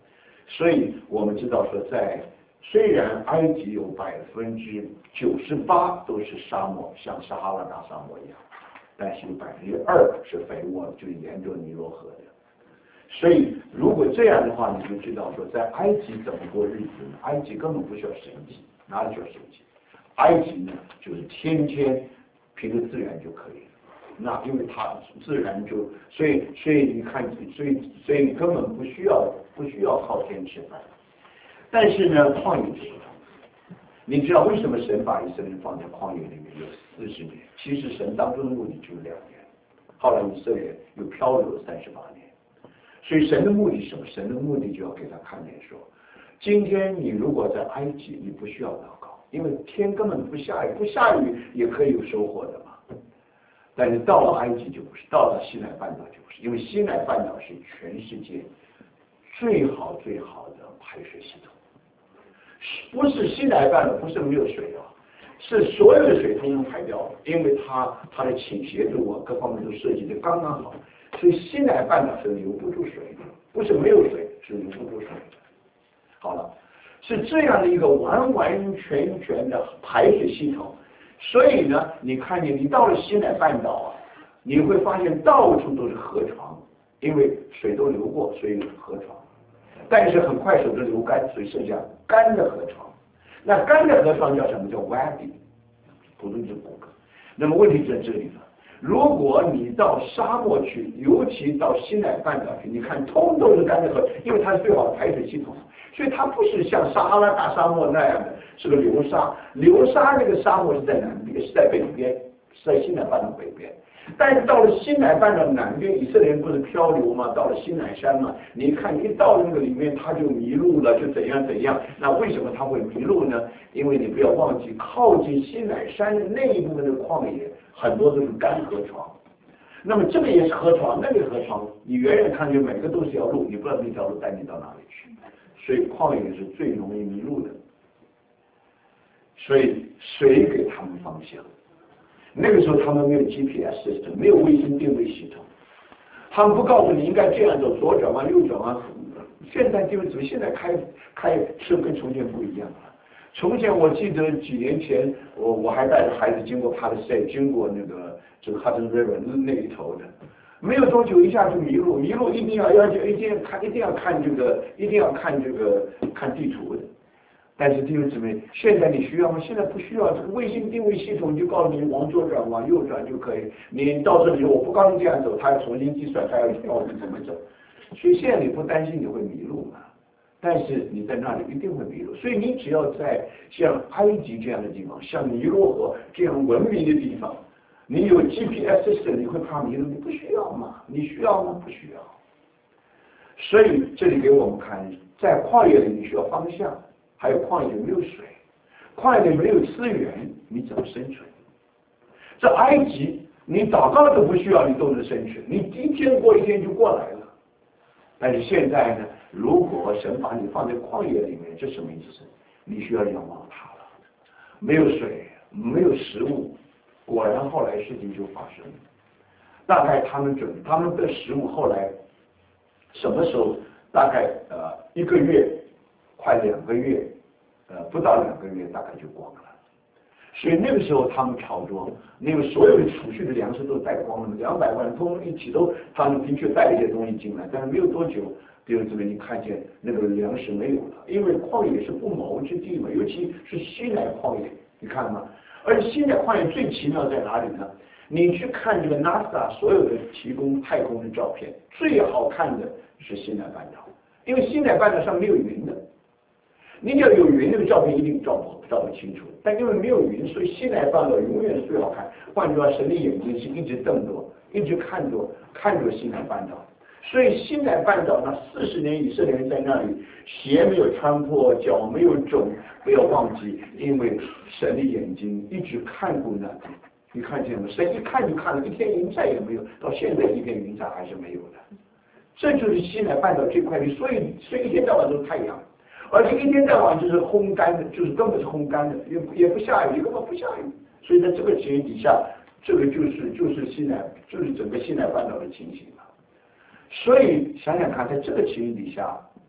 所以我们知道说在，虽然埃及有百分之九十八都是沙漠，像撒哈拉大沙漠一样，但是有百分之二是肥沃，就沿着尼罗河的。所以如果这样的话，你就知道说，在埃及怎么过日子呢？埃及根本不需要神迹，哪里需要神迹？埃及呢，就是天天凭着自然就可以了。那因为它自然就，所以所以你看，所以所以你根本不需要不需要靠天吃饭。但是呢，旷野就不同。你知道为什么神把以色列人放在旷野里面有四十年？其实神当中的目的只有两年，后来以色列又漂流了三十八年。所以神的目的是什么？神的目的就要给他看见说，今天你如果在埃及，你不需要祷告，因为天根本不下雨，不下雨也可以有收获的嘛。但是到了埃及就不是，到了西奈半岛就不是，因为西奈半岛是全世界最好最好的排水系统。不是西奈半岛不是没有水啊，是所有的水通通排掉了，因为它它的倾斜度啊各方面都设计的刚刚好，所以西奈半岛是留不住水的，不是没有水，是留不住水的。好了，是这样的一个完完全全的排水系统。所以呢，你看见你到了西奈半岛啊，你会发现到处都是河床，因为水都流过，所以有河床。但是很快手就流干，所以剩下干的河床。那干的河床叫什么？叫 wadi， 普通就是谷歌。那么问题在这里了，如果你到沙漠去，尤其到西奈半岛去，你看通都是干的河，因为它是最好的排水系统。所以它不是像撒哈拉大沙漠那样的是个流沙，流沙那个沙漠是在南边，是在北边，是在西奈半岛北边。但是到了西奈半岛南边，以色列人不是漂流吗？到了西奈山嘛，你看一到那个里面他就迷路了，就怎样怎样。那为什么他会迷路呢？因为你不要忘记，靠近西奈山的那一部分的旷野，很多都是干河床。那么这个也是河床，那个河床，你远远看见每个都是条路，你不知道那条路带你到哪里去。所以旷野是最容易迷路的，所以谁给他们方向？那个时候他们没有 G P S system， 没有卫星定位系统，他们不告诉你应该这样走，左转弯、右转弯。现在定位怎么？现在开开车跟从前不一样了。从前我记得几年前，我我还带着孩子经过 Palisade， 经过那个这个 Hudson River 那一头的。没有多久一下就迷路，迷路一定要要求一定要看一定要看这个一定要看这个看地图的。但是弟兄姊妹，现在你需要吗？现在不需要，这个卫星定位系统就告诉你往左转往右转就可以。你到这里我不告诉你这样走，他要重新计算，他要告诉你怎么走。所以现在你不担心你会迷路嘛？但是你在那里一定会迷路。所以你只要在像埃及这样的地方，像尼罗河这样文明的地方。你有 G P S system， 你会怕迷路？你不需要嘛？你需要吗？不需要。所以这里给我们看，在旷野里你需要方向，还有旷野里没有水，旷野里没有资源，你怎么生存？这埃及你祷告都不需要，你都能生存，你一天过一天就过来了。但是现在呢，如果神把你放在旷野里面，这什么意思？你需要仰望他了，没有水，没有食物。果然后来事情就发生了，大概他们准他们的食物后来什么时候？大概呃一个月，快两个月，呃不到两个月大概就光了。所以那个时候他们乔装，那个所有的储蓄的粮食都带光了，两百万通通一起都，他们的确带了一些东西进来，但是没有多久，弟兄姊妹，你看见那个粮食没有了，因为旷野是不毛之地嘛，尤其是西奈旷野，你看吗？而西奈旷野最奇妙在哪里呢？你去看这个 NASA 所有的提供太空的照片，最好看的是西奈半岛，因为西奈半岛上没有云的。你要有云，那个照片一定照不照不清楚。但因为没有云，所以西奈半岛永远是最好看。换句话，神的眼睛是一直瞪着，一直看着看着西奈半岛。所以西奈半岛那四十年以色列人在那里，鞋没有穿破，脚没有肿，不要忘记，因为神的眼睛一直看顾那里。你看见吗？神一看就看了，一天云彩也没有，到现在一片云彩还是没有的。这就是西奈半岛这块地，所以所以一天到晚都是太阳，而且一天到晚就是烘干的，就是根本是烘干的，也也不下雨，根本不下雨。所以在这个情形底下，这个就是就是西奈，就是整个西奈半岛的情形了。所以想想看，在这个情形底下，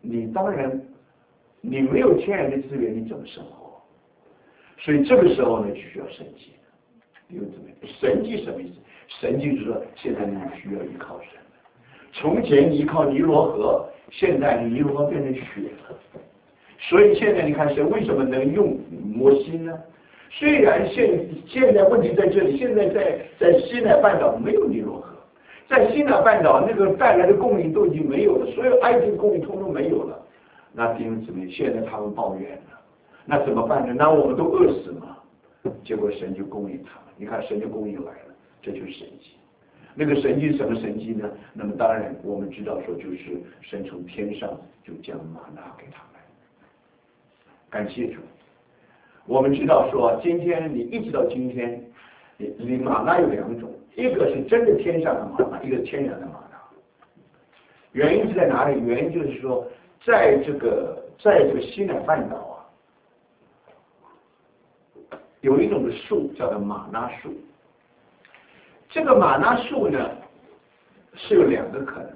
你当然你没有天然的资源，你怎么生活？所以这个时候呢，就需要神迹。弟兄姊妹，神迹什么意思？神迹就是说，现在你需要依靠神。从前你依靠尼罗河，现在尼罗河变成血了。所以现在你看神为什么能用摩西呢？虽然现现在问题在这里，现在在在西奈半岛没有尼罗河，在西奈半岛那个带来的供应都已经没有了，所有埃及的供应通通没有了。那弟兄姊妹，现在他们抱怨了，那怎么办呢？那我们都饿死嘛？结果神就供应他们，你看神就供应来了，这就是神迹。那个神迹是什么神迹呢？那么当然我们知道说，就是神从天上就将玛纳给他们。感谢主。我们知道说，今天你一直到今天，你你玛纳有两种，一个是真的天上的玛纳，一个天然的玛纳。原因是在哪里？原因就是说，在这个在这个西奈半岛啊，有一种的树叫做玛纳树。这个玛纳树呢是有两个可能，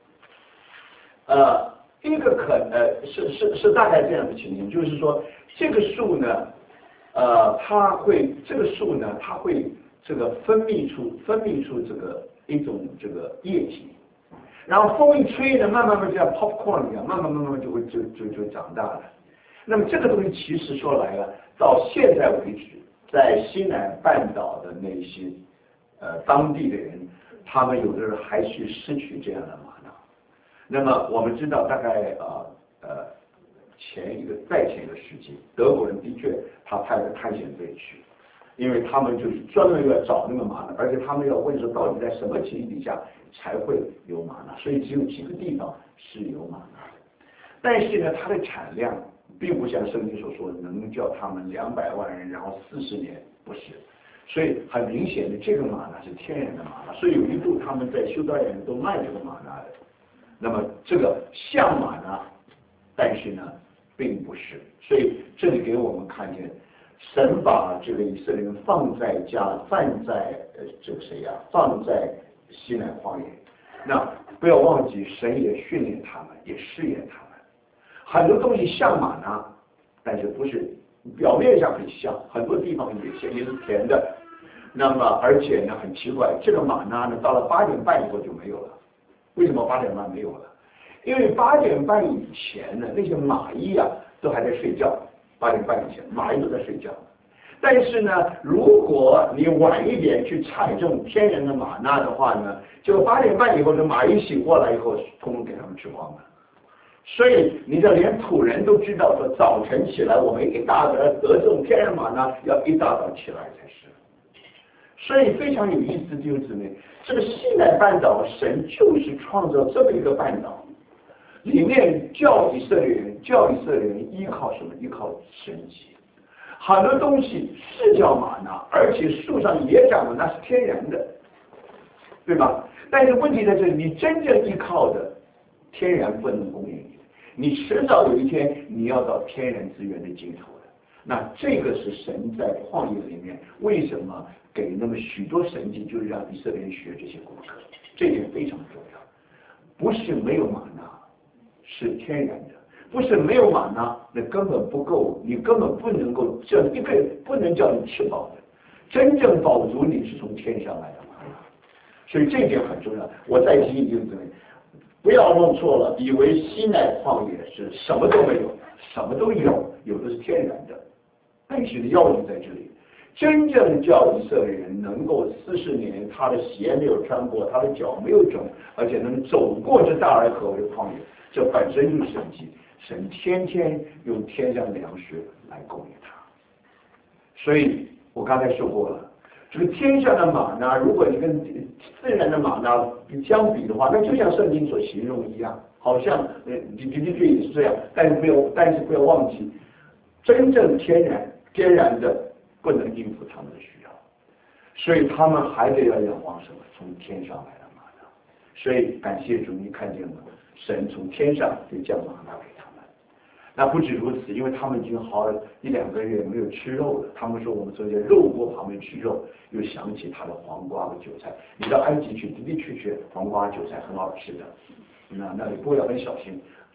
呃，一个可呃是是是大概这样的情形，就是说这个树呢，呃，它会这个树呢，它会这个分泌出分泌出这个一种这个液体，然后风一吹呢，慢慢慢就像 popcorn 一样，慢慢慢慢就会就就就长大了。那么这个东西其实说来了，到现在为止，在西南半岛的那些呃当地的人，他们有的人还是失去这样的玛纳。那么我们知道，大概呃呃前一个再前一个世纪，德国人的确他派了探险队去，因为他们就是专门要找那个玛纳，而且他们要问说到底在什么情形底下才会有玛纳，所以只有几个地方是有玛纳的。但是呢，它的产量并不像圣经所说能叫他们两百万人，然后四十年，不是。所以很明显的，这个玛纳是天然的玛纳，所以有一度他们在修道院都卖这个玛纳的。那么这个像玛纳，但是呢，并不是。所以这里给我们看见，神把这个以色列人放在家，放在呃这个谁呀、啊，放在西南荒野。那不要忘记，神也训练他们，也试验他们。很多东西像玛纳，但是不是表面上很像，很多地方也是也是甜的。那么而且呢，很奇怪，这个玛纳呢，到了八点半以后就没有了。为什么八点半没有了？因为八点半以前呢，那些蚂蚁啊都还在睡觉。八点半以前，蚂蚁都在睡觉。但是呢，如果你晚一点去采这种天然的玛纳的话呢，就八点半以后，这蚂蚁醒过来以后，通通给他们吃光了。所以你这连土人都知道，说早晨起来，我们一大早得这种天然玛纳，要一大早起来才是。所以非常有意思，弟兄姊妹，这个西奈半岛，神就是创造这么一个半岛，里面教以色列人，教以色列人依靠什么？依靠神迹。很多东西是叫玛纳，而且树上也长的，那是天然的，对吧？但是问题在这里，你真正依靠的天然不能供应你，你迟早有一天你要到天然资源的尽头的。那这个是神在旷野里面为什么给那么许多神迹，就是让以色列人学这些功课，这点非常重要。不是没有玛纳，是天然的。不是没有玛纳，那根本不够，你根本不能够叫一个不能叫你吃饱的，真正饱足你是从天上来的玛纳，所以这一点很重要。我再提一句，不要弄错了，以为西奈旷野是什么都没有，什么都有，有的是天然的。但是的要义在这里，真正叫以色列人能够四十年，他的鞋没有穿过，他的脚没有肿，而且能走过这大而可畏的旷野，这本身就是神迹。神天天用天上粮食来供应他，所以我刚才说过了，这个天上的玛纳，如果你跟自然的玛纳相比的话，那就像圣经所形容一样，好像呃的的确也是这样，但是不要，但是不要忘记，真正天然天然的不能应付他们的需要，所以他们还得要仰望什么？从天上来的玛纳。所以感谢主，你看见了，神从天上就降玛纳给他们。那不止如此，因为他们已经好一两个月没有吃肉了。他们说我们坐在肉锅旁边吃肉，又想起他的黄瓜和韭菜。你到埃及去，的的确确黄瓜韭菜很好吃的，那那里不过要很小心，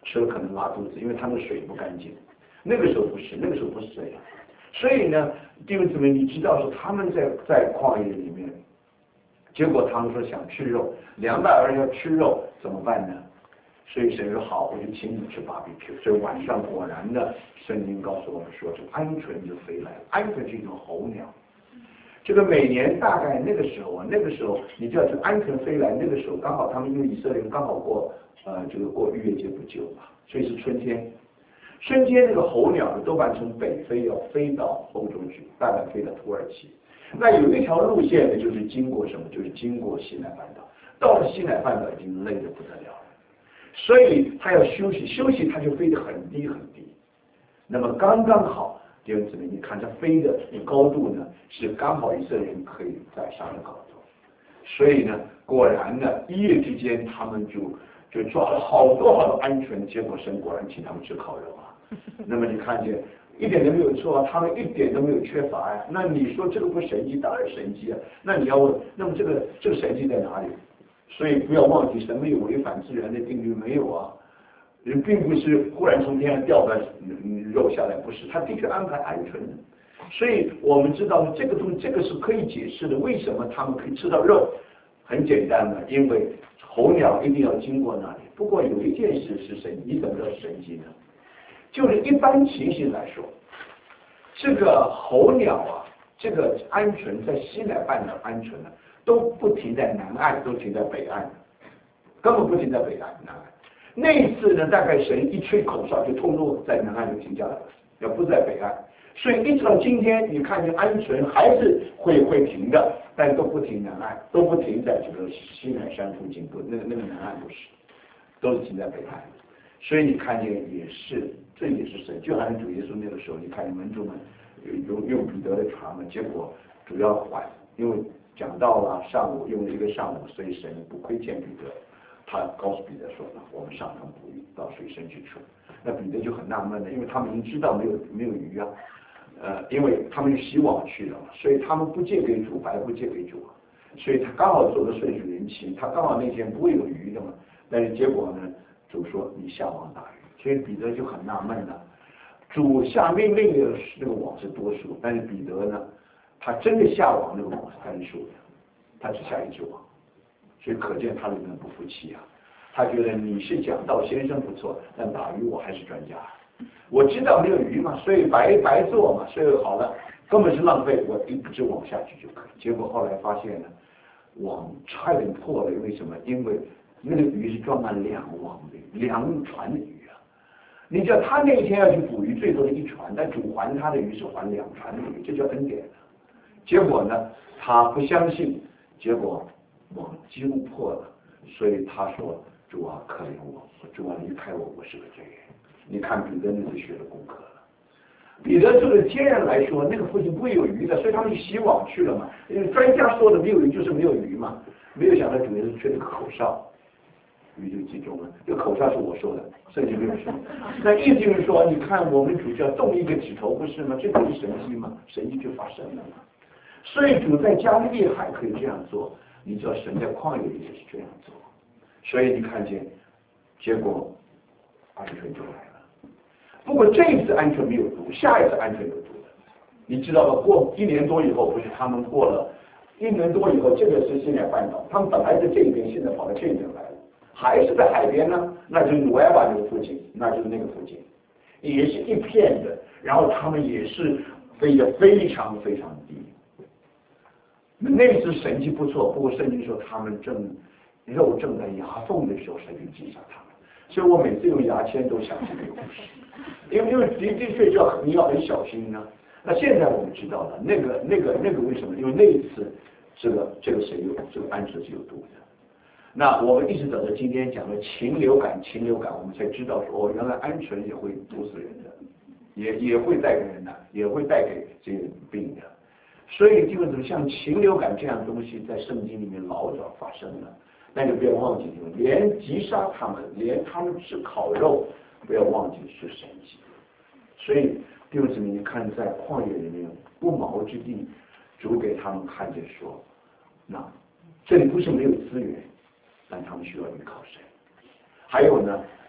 吃了可能拉肚子，因为它那个水不干净。那个时候不是，那个时候不是这样。所以呢，弟兄姊妹，你知道说他们在在旷野里面，结果他们说想吃肉，两百个人要吃肉怎么办呢？所以神说好，我就请你吃 barbecue。所以晚上果然呢，圣经告诉我们说，这鹌鹑就飞来了。鹌鹑是一种候鸟，这个每年大概那个时候啊，那个时候你知道这鹌鹑飞来，那个时候刚好他们因为以色列人刚好过呃这个过逾越节不久嘛，所以是春天。春天这个候鸟呢，多半从北非要飞到欧洲去，大概飞到土耳其。那有一条路线呢，就是经过什么？就是经过西奈半岛。到了西奈半岛已经累得不得了了，所以它要休息，休息它就飞得很低很低。那么刚刚好，弟兄姊妹，你看它飞的高度呢，是刚好以色列人可以在上的高度。所以呢，果然呢，一夜之间他们就就抓了好多好多鹌鹑，结果神果然请他们吃烤肉啊。那么你看见一点都没有错啊，他们一点都没有缺乏呀、啊。那你说这个不神迹，当然神迹啊。那你要问，那么这个这个神迹在哪里？所以不要忘记，神没有违反自然的定律，没有啊。人并不是忽然从天上掉个肉下来，不是，他的确安排鹌鹑。所以我们知道这个东西，这个是可以解释的。为什么他们可以吃到肉？很简单的，因为候鸟一定要经过那里。不过有一件事是神，你怎么知道是神迹呢？就是一般情形来说，这个候鸟啊，这个鹌鹑在西奈半岛鹌鹑呢，都不停在南岸，都停在北岸，根本不停在北岸南岸。那一次呢，大概神一吹口哨，就通通在南岸就停下来了，要不在北岸。所以一直到今天，你看见鹌鹑还是会会停的，但都不停南岸，都不停在这个西南山附近，不那个那个南岸不是，都是停在北岸。所以你看见也是，这也是神，就好像主耶稣那个时候，你看见门徒们用用彼得的船嘛，结果主要缓，因为讲到了上午用了一个上午，所以神不亏欠彼得，他告诉彼得说呢，我们上船捕鱼到水深去处。那彼得就很纳闷了，因为他们已经知道没有没有鱼啊，呃，因为他们洗网去了嘛，所以他们不借给主，白不借给主啊，所以他刚好走的顺水人情，他刚好那天不会有鱼的嘛，但是结果呢？主说你下网打鱼，所以彼得就很纳闷了。主下命令的那个网是多数，但是彼得呢，他真的下网那个网是单数的，他只下一只网，所以可见他里面不服气啊。他觉得你是讲道先生不错，但打鱼我还是专家。我知道没有鱼嘛，所以白白做嘛，所以好了，根本是浪费，我一只网下去就可以。结果后来发现呢，网差点破了，为什么？因为那个鱼是装满两网的，两船的鱼啊！你知道他那一天要去捕鱼，最多是一船，但主还他的鱼是还两船的鱼，这叫恩典。结果呢，他不相信，结果网几乎破了，所以他说：“主啊，可怜我，主啊，离开我，我是个罪人。”你看彼得那次学了功课了。彼得这个天然来说，那个附近不会有鱼的，所以他们就洗网去了嘛。因为专家说的没有鱼就是没有鱼嘛，没有想到主耶稣吹了个口哨。鱼就集中了，这个口哨是我说的，圣经没有说。那意思就是说，你看我们主教动一个指头，不是吗？这不是神迹吗？神迹就发生了嘛。所以主在加利利海可以这样做，你知道神在旷野里也是这样做。所以你看见，结果鹌鹑就来了。不过这一次鹌鹑没有毒，下一次鹌鹑有毒的。你知道吧？过一年多以后，不是他们过了一年多以后，这个是西奈半岛，他们本来在这边，现在跑到这边来了。还是在海边呢，那就是努埃瓦那个附近，那就是那个附近，也是一片的，然后他们也是飞得非常非常低。那次神迹不错，不过圣经说他们正肉正在牙缝的时候，神就击杀他们。所以我每次用牙签都想这个故事，因为因为的的确要你要很小心呢。那现在我们知道了，那个那个那个为什么？因为那一次这个这个谁有这个鹌鹑是有毒的。那我们一直等到今天讲的禽流感，禽流感我们才知道说，哦，原来鹌鹑也会毒死人的，也也会带给人的，也会带给这个病的。所以基本上像禽流感这样的东西，在圣经里面老早发生了。那就不要忘记，连击杀他们，连他们吃烤肉，不要忘记是神迹。所以弟兄姊妹，你看在旷野里面不毛之地，主给他们看见说，那这里不是没有资源。但他们需要依靠神。还有呢，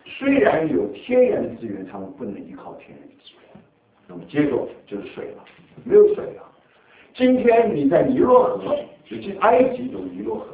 虽然有天然的资源，他们不能依靠天然的资源。那么接着就是水了，没有水了。今天你在尼罗河，就去埃及有尼罗河，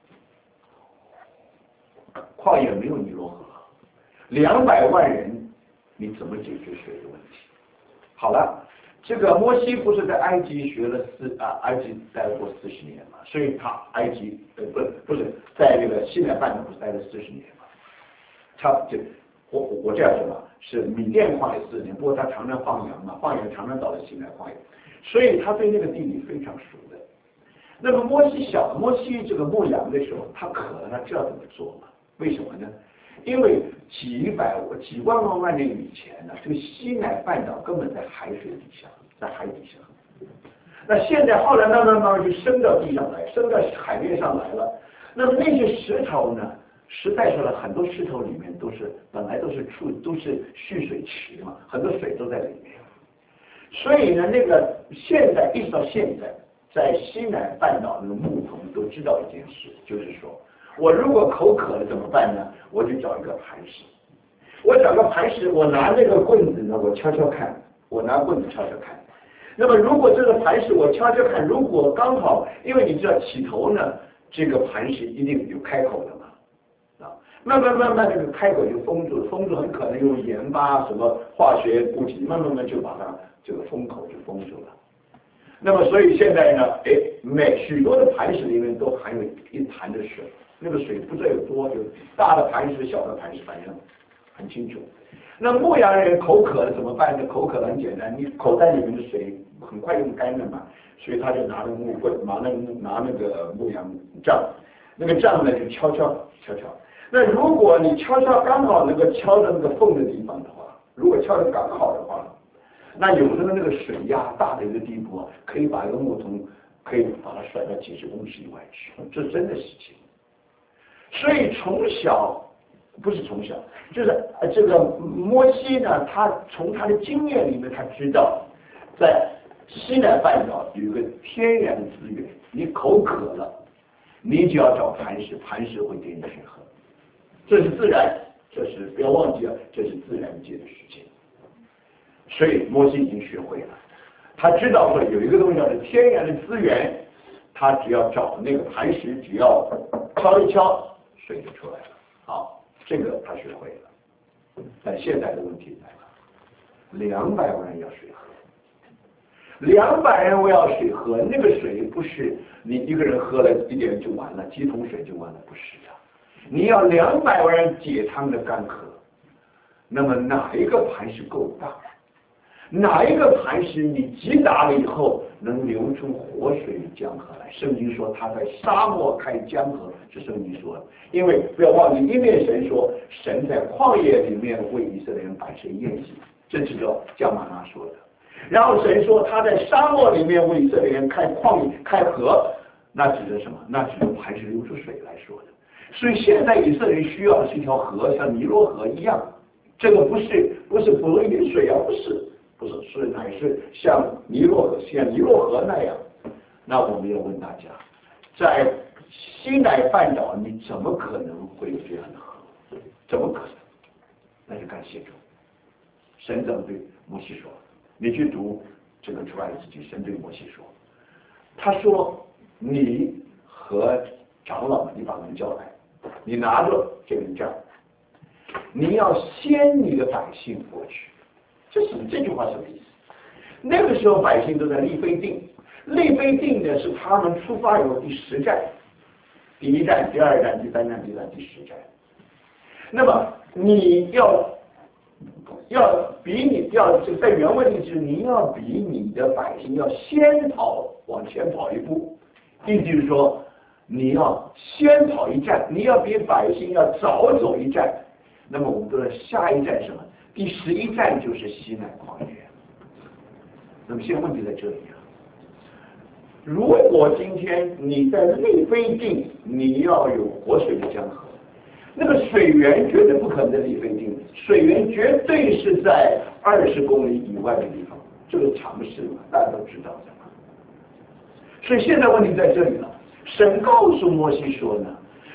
旷野没有尼罗河，两百万人，你怎么解决水的问题？好了，这个摩西不是在埃及学了四啊，埃及待过四十年嘛，所以他埃及呃不不是在那个西奈半岛不是待了四十年嘛，他就我我这样说吧，是米甸旷野四年，不过他常常放羊嘛，放羊常常到了西奈旷野，所以他对那个地理非常熟的。那么摩西小摩西这个牧羊的时候，他渴了，他知道怎么做嘛？为什么呢？因为几百几万万万年以前呢，这个西奈半岛根本在海水底下，在海底下。那现在后来慢慢慢慢就升到地上来，升到海面上来了。那么那些石头呢？时代上的很多石头里面都是本来都是处都是蓄水池嘛，很多水都在里面。所以呢，那个现在一直到现在，在西南半岛那个牧童都知道一件事，就是说我如果口渴了怎么办呢？我就找一个磐石，我找个磐石，我拿那个棍子呢，我敲敲看，我拿棍子敲敲看。那么如果这个磐石我敲敲看，如果刚好，因为你知道起头呢，这个磐石一定有开口的嘛。慢慢慢慢这个开口就封住了，封住很可能用盐巴什么化学物体，慢慢慢就把它这个封口就封住了。那么所以现在呢，哎，每许多的磐石里面都含有一潭的水，那个水不知道有多，就大的磐石、小的磐石，反正很清楚。那牧羊人口渴了怎么办呢？口渴了很简单，你口袋里面的水很快用干了嘛，所以他就拿着木棍，拿那拿那个牧羊杖，那个杖呢就敲敲敲敲。那如果你敲敲刚好那个敲的那个缝的地方的话，如果敲的刚好的话，那有的那个水压大的一个地步啊，可以把一个木桶可以把它甩到几十公尺以外去，这是真的事情。所以从小不是从小，就是这个摩西呢，他从他的经验里面他知道，在西南半岛有一个天然的资源，你口渴了，你只要找磐石，磐石会给你水喝。这是自然，这是不要忘记了，这是自然界的事情。所以摩西已经学会了，他知道说有一个东西叫做天然的资源，他只要找那个磐石，只要敲一敲，水就出来了。好，这个他学会了。但现在的问题来了，两百万人要水喝，两百人我要水喝，那个水不是你一个人喝了一点就完了，几桶水就完了，不是的。你要两百万人解他们的干渴，那么哪一个磐石够大？哪一个磐石你击打了以后能流出活水与江河来？圣经说他在沙漠开江河，是圣经说的。因为不要忘记，因为神说神在旷野里面为以色列人摆设宴席，这是叫加玛拉说的。然后神说他在沙漠里面为以色列人开旷野开河，那指的什么？那指的磐石流出水来说的。所以现在以色列人需要的是一条河，像尼罗河一样。这个不是不是补了一点水啊，不是不是，是乃是像尼罗河像尼罗河那样。那我们要问大家，在西奈半岛你怎么可能会有这样的河？怎么可能？那就感谢主，神怎么对摩西说？你去读这个出埃及记，神对摩西说，他说你和长老们，你把他们叫来，你拿着这根杖，你要先你的百姓过去。这是这句话什么意思？那个时候百姓都在利非定，利非定呢是他们出发以后第十站，第一站、第二站、第三站、第三、第十站。那么你要要比你要在原文里是你要比你的百姓要先跑往前跑一步，意思就是说你要先跑一站，你要比百姓要早走一站。那么我们说下一站什么？第十一站就是西奈旷野。那么现在问题在这里啊，如果今天你在利非定，你要有活水的江河，那个水源绝对不可能在利非定，水源绝对是在二十公里以外的地方，这个常识嘛，大家都知道的嘛。所以现在问题在这里了，神告诉摩西说呢，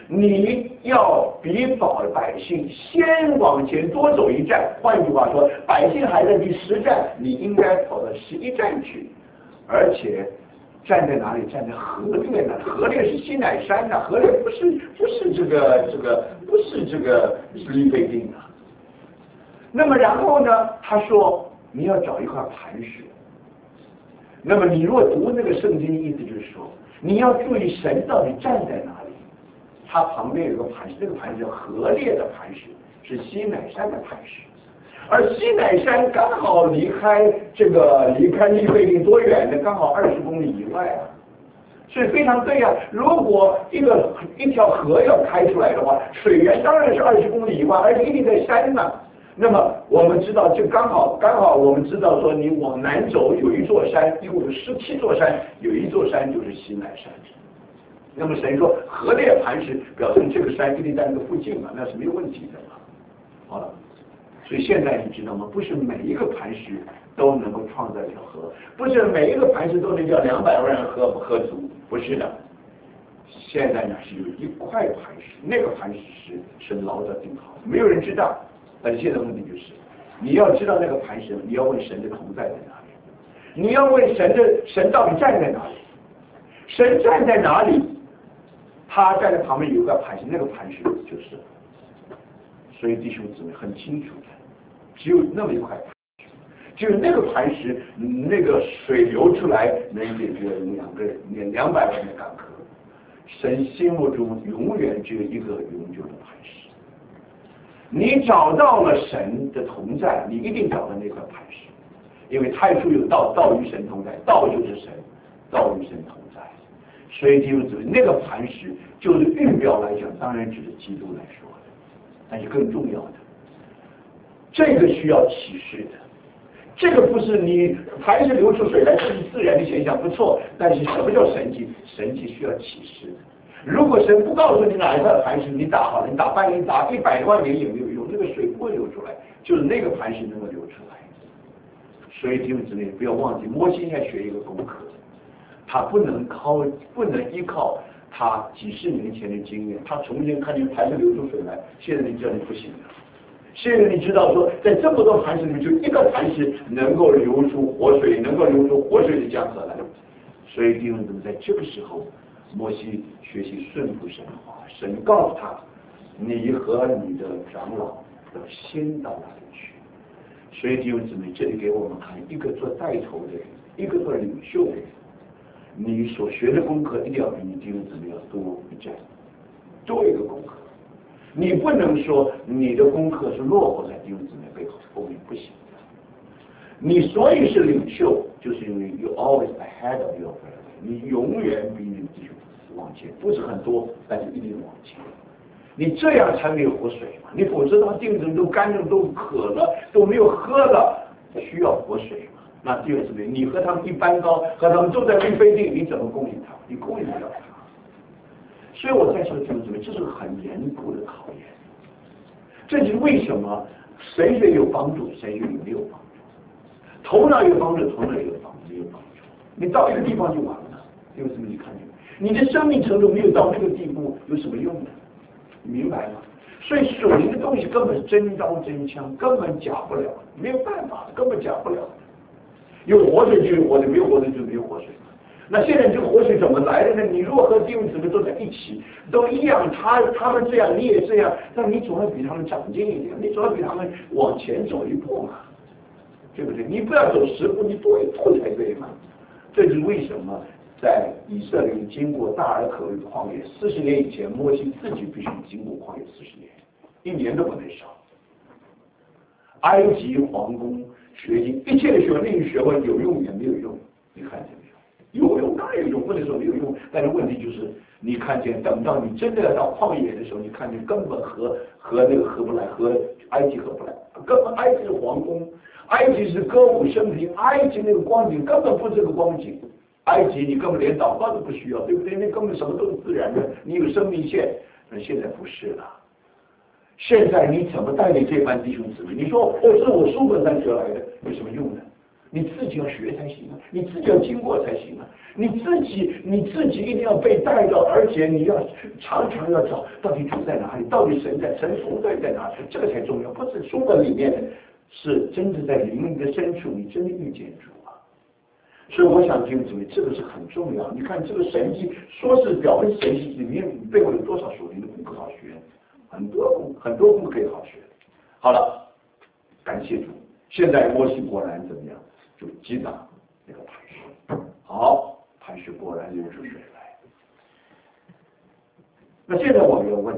你要比保百姓先往前多走一站。换句话说，百姓还在第十站，你应该跑到十一站去，而且站在哪里？站在河烈呢？河烈是西乃山呐、啊，河烈不是不是这个这个不是这个利非定啊。那么然后呢？他说你要找一块磐石。那么你如果读那个圣经，意思就是说，你要注意神到底站在哪里。它旁边有个磐石，这个磐石叫河烈的磐石，是西乃山的磐石。而西乃山刚好离开这个离开利非定多远呢？刚好二十公里以外啊，所以非常对啊。如果一个一条河要开出来的话，水源当然是二十公里以外，而且一定在山上。那么我们知道，就刚好刚好我们知道说，你往南走有一座山，一共有十七座山，有一座山就是西乃山。那么神说河烈磐石，表示这个山一定在那个附近嘛，那是没有问题的嘛。好了。所以现在你知道吗？不是每一个磐石都能够创造一条河，不是每一个磐石都能叫两百万人喝喝足，不是的。现在呢是有一块磐石，那个磐石是是老早定好，没有人知道。但是现在问题就是，你要知道那个磐石，你要问神的同在在哪里，你要问神的神到底站在哪里，神站在哪里，他站在旁边有一个磐石，那个磐石就是。所以弟兄姊妹很清楚的，只有那么一块磐石，只有那个磐石，那个水流出来能解决两个人两百万的干渴。神心目中永远只有一个永久的磐石。你找到了神的同在，你一定找到那块磐石，因为太初有道，道与神同在，道就是神，道与神同在。所以弟兄姊妹，那个磐石就是预表来讲，当然只是基督来说。但是更重要的，这个需要启示的，这个不是你磐石流出水来，这是自然的现象，不错。但是什么叫神迹？神迹需要启示的。如果神不告诉你哪一块磐石，你打好了，你打半年、打一百万年也没有用，这个水不会流出来，就是那个磐石能够流出来。所以弟兄姊妹不要忘记，摩西应该学一个功课，他不能靠，不能依靠。他几十年前的经验，他从前看见磐石流出水来，现在你知道你不行了。现在你知道说，在这么多磐石里面，就一个磐石能够流出活水，能够流出活水的江河来。所以弟兄姊妹，在这个时候，摩西学习顺服神的话，神告诉他，你和你的长老要先到那里去。所以弟兄姊妹，这里给我们看一个做带头的人，一个做领袖的人。你所学的功课一定要比你弟兄姊妹要多一站，多一个功课。你不能说你的功课是落后在弟兄姊妹背后后面，不行的。你所以是领袖，就是因为 you always ahead of your brother， 你永远比你的弟兄往前，不是很多，但是一定往前。你这样才没有活水嘛，你否则的话，弟兄姊妹都干了，都渴了，都没有喝了，需要活水。那第二次呢？你和他们一般高，和他们都在利非定，你怎么供应他？你供应不了他。所以我再说弟兄姊妹，这是很严酷的考验。这就是为什么谁谁有帮助，谁谁没有帮助。头脑有帮助，头脑有帮助，没有帮助。你到一个地方就完了。弟兄姊妹，你看见没？你的生命程度没有到那个地步，有什么用呢？你明白吗？所以属灵的东西根本真刀真枪，根本假不了，没有办法，根本假不了。有活水就有活水，没有活水就没有活水。那现在这个活水怎么来的呢？你如果和弟兄姊妹都在一起，都一样，他他们这样，你也这样，那你总要比他们长进一点，你总要比他们往前走一步嘛，对不对？你不要走十步，你多一步才对嘛。这是为什么在以色列经过大而可畏的旷野，四十年以前，摩西自己必须经过旷野四十年，一年都不能少。埃及皇宫。学习一切的学问，另一学问有用也没有用，你看见没有？有用当然有用，不能说没有用。但是问题就是，你看见等到你真的要到旷野的时候，你看见根本和和那个合不来，和埃及合不来。根本埃及是皇宫，埃及是歌舞升平，埃及那个光景根本不是这个光景。埃及你根本连祷告都不需要，对不对？那根本什么都是自然的，你有生命线。但现在不是了。现在你怎么带领这班弟兄姊妹？你说哦，是我书本上学来的，有什么用呢？ 你自己要学才行啊，你自己要经过才行啊，你自己你自己一定要被带到，而且你要常常要找到底主在哪里，到底神在神存在在哪里，这个才重要，不是书本里面的，是真的在灵命的深处，你真的遇见主啊。所以我想弟兄姊妹，这个是很重要。你看这个神迹，说是表面神迹，里面背后有多少属灵的功课好学，很多功很多功课可以好学。好了，感谢主。现在摩西果然怎么样？就击打那个磐石，好，磐石果然流出水来。那现在我们要问，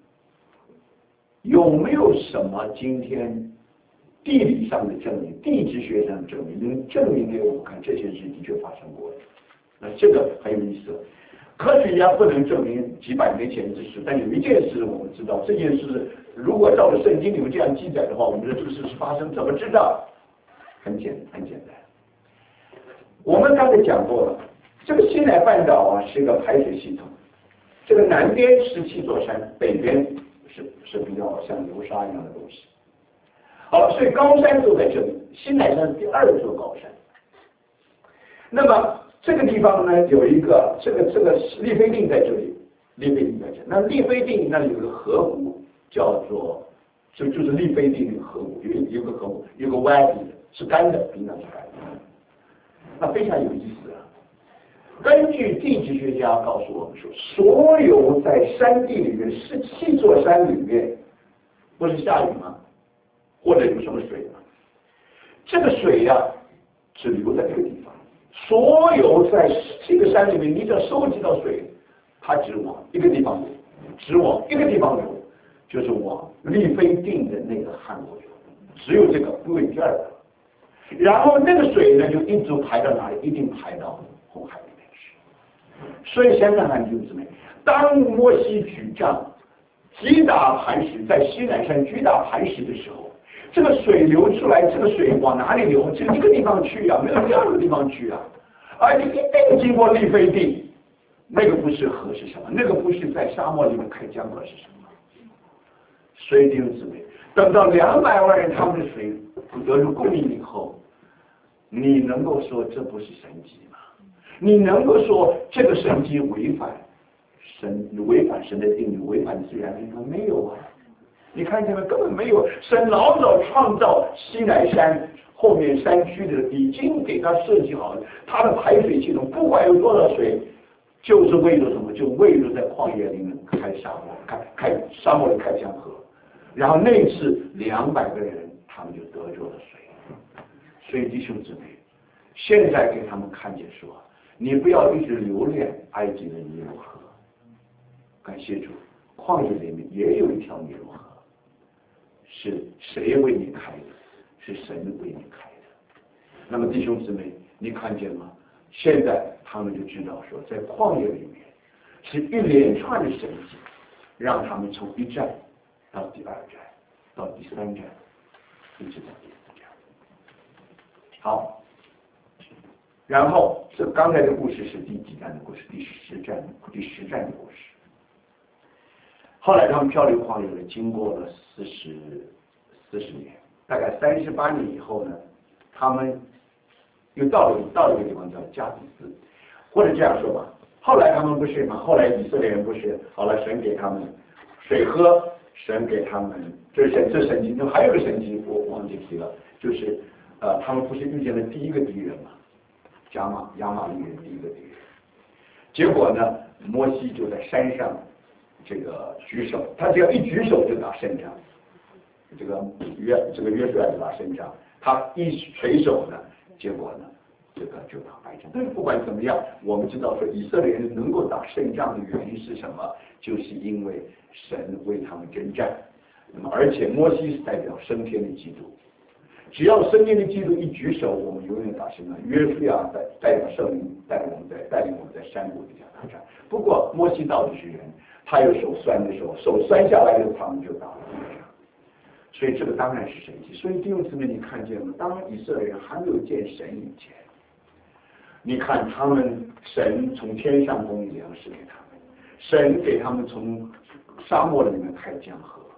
有没有什么今天地理上的证明、地质学上的证明，能证明给我们看这件事的确发生过的？那这个很有意思。科学家不能证明几百年前之事，但有一件事我们知道，这件事如果照着圣经里面这样记载的话，我们知道这个事是发生，怎么知道？很简很简单。我们刚才讲过了，这个西奈半岛啊是一个排水系统，这个南边十七座山，北边是是比较像流沙一样的东西。好了，所以高山就在这里，西奈山是第二座高山。那么这个地方呢，有一个这个这个利非定在这里，利非定在这里。那利非定那里有个河谷，叫做就就是利非定那个河谷，有有个河谷，有个湾的，是干的，平常是干的。那非常有意思啊！根据地质学家告诉我们说，所有在山地里面十七座山里面，不是下雨吗？或者有什么水吗？这个水呀、啊，只留在这个地方。所有在这个山里面，你只要收集到水，它只往一个地方流，只往一个地方流，就是往利非定的那个汉国流，只有这个，不有第二个。然后那个水呢，就一直排到哪里？一定排到红海里面去。所以想想看，弟兄姊妹，当摩西举杖击打磐石，在西南山击打磐石的时候，这个水流出来，这个水往哪里流？只有一个地方去啊，没有第二个地方去啊。而且一定经过利非定，那个不是河是什么？那个不是在沙漠里面开江河是什么？所以弟兄姊妹，等到两百万人他们的水得入供应以后，你能够说这不是神迹吗？你能够说这个神迹违反神违反神的定律，违反自然律吗？没有啊！你看见没？根本没有。神老早创造西乃山后面山区的，已经给他设计好了，它的排水系统不管有多少水，就是为了什么？就为了在旷野里面开沙漠，开开沙漠里开江河。然后那一次两百个人，他们就得着了水。所以弟兄姊妹，现在给他们看见说，你不要一直留恋埃及的尼罗河，感谢主，旷野里面也有一条尼罗河，是谁为你开的？是神为你开的。那么弟兄姊妹，你看见吗？现在他们就知道说，在旷野里面是一连串的神迹，让他们从一站到第二站，到第三站，一直到第四站。好，然后这刚才的故事是第几站的故事？第十站，第十站的故事。后来他们漂流旷野了，经过了四十四十年，大概三十八年以后呢，他们又到了到了一个地方叫加底斯，或者这样说吧，后来他们不是嘛？后来以色列人不是，好了，神给他们水喝，神给他们，这神这神经，还有个神经我忘记提了，就是呃，他们不是遇见了第一个敌人嘛？亚玛亚玛力人第一个敌人，结果呢，摩西就在山上这个举手，他只要一举手就打胜仗。这个约这个约书亚就打胜仗，他一垂手呢，结果呢，这个就打败仗。但是不管怎么样，我们知道说以色列人能够打胜仗的原因是什么？就是因为神为他们征战。那么而且摩西是代表升天的基督。只要升天的基督一举手，我们永远打胜仗。约书亚代代表圣灵带领我们在带领我们在山谷底下打仗。不过摩西到底是人，他有手酸的时候，手酸下来的他们就打了胜仗。所以这个当然是神迹。所以弟兄姊妹，你看见了，当以色列人还没有见神以前，你看他们神从天上供应粮食给他们，神给他们从沙漠里面开江河。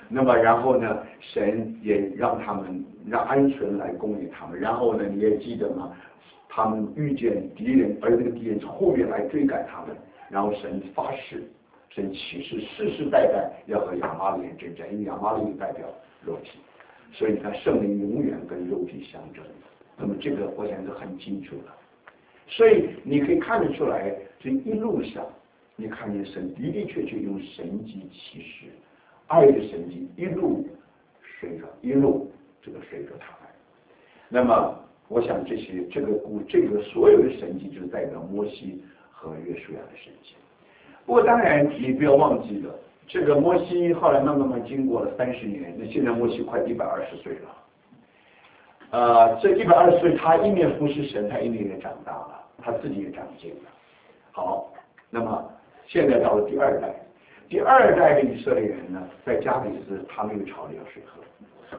那么然后呢，神也让他们让鹌鹑来供应他们，然后呢，你也记得吗？他们遇见敌人，而那个敌人从后面来追赶他们，然后神发誓，神启示世世代代要和亚玛力人征战，因为亚玛力代表肉体，所以你看圣灵永远跟肉体相争。那么这个我想是很清楚的，所以你可以看得出来，这一路上你看见神的的确确用神迹启示，爱的神迹一路随着一路这个随着他们。那么我想这些这个故这个所有的神迹就是代表摩西和约书亚的神迹。不过当然你不要忘记了，这个摩西后来慢慢慢经过了三十年，那现在摩西快一百二十岁了。呃，这一百二十岁，他一面服侍神，他一面也长大了，他自己也长进了。好，那么现在到了第二代，第二代的以色列人呢，在加比斯，他们又朝着要水河。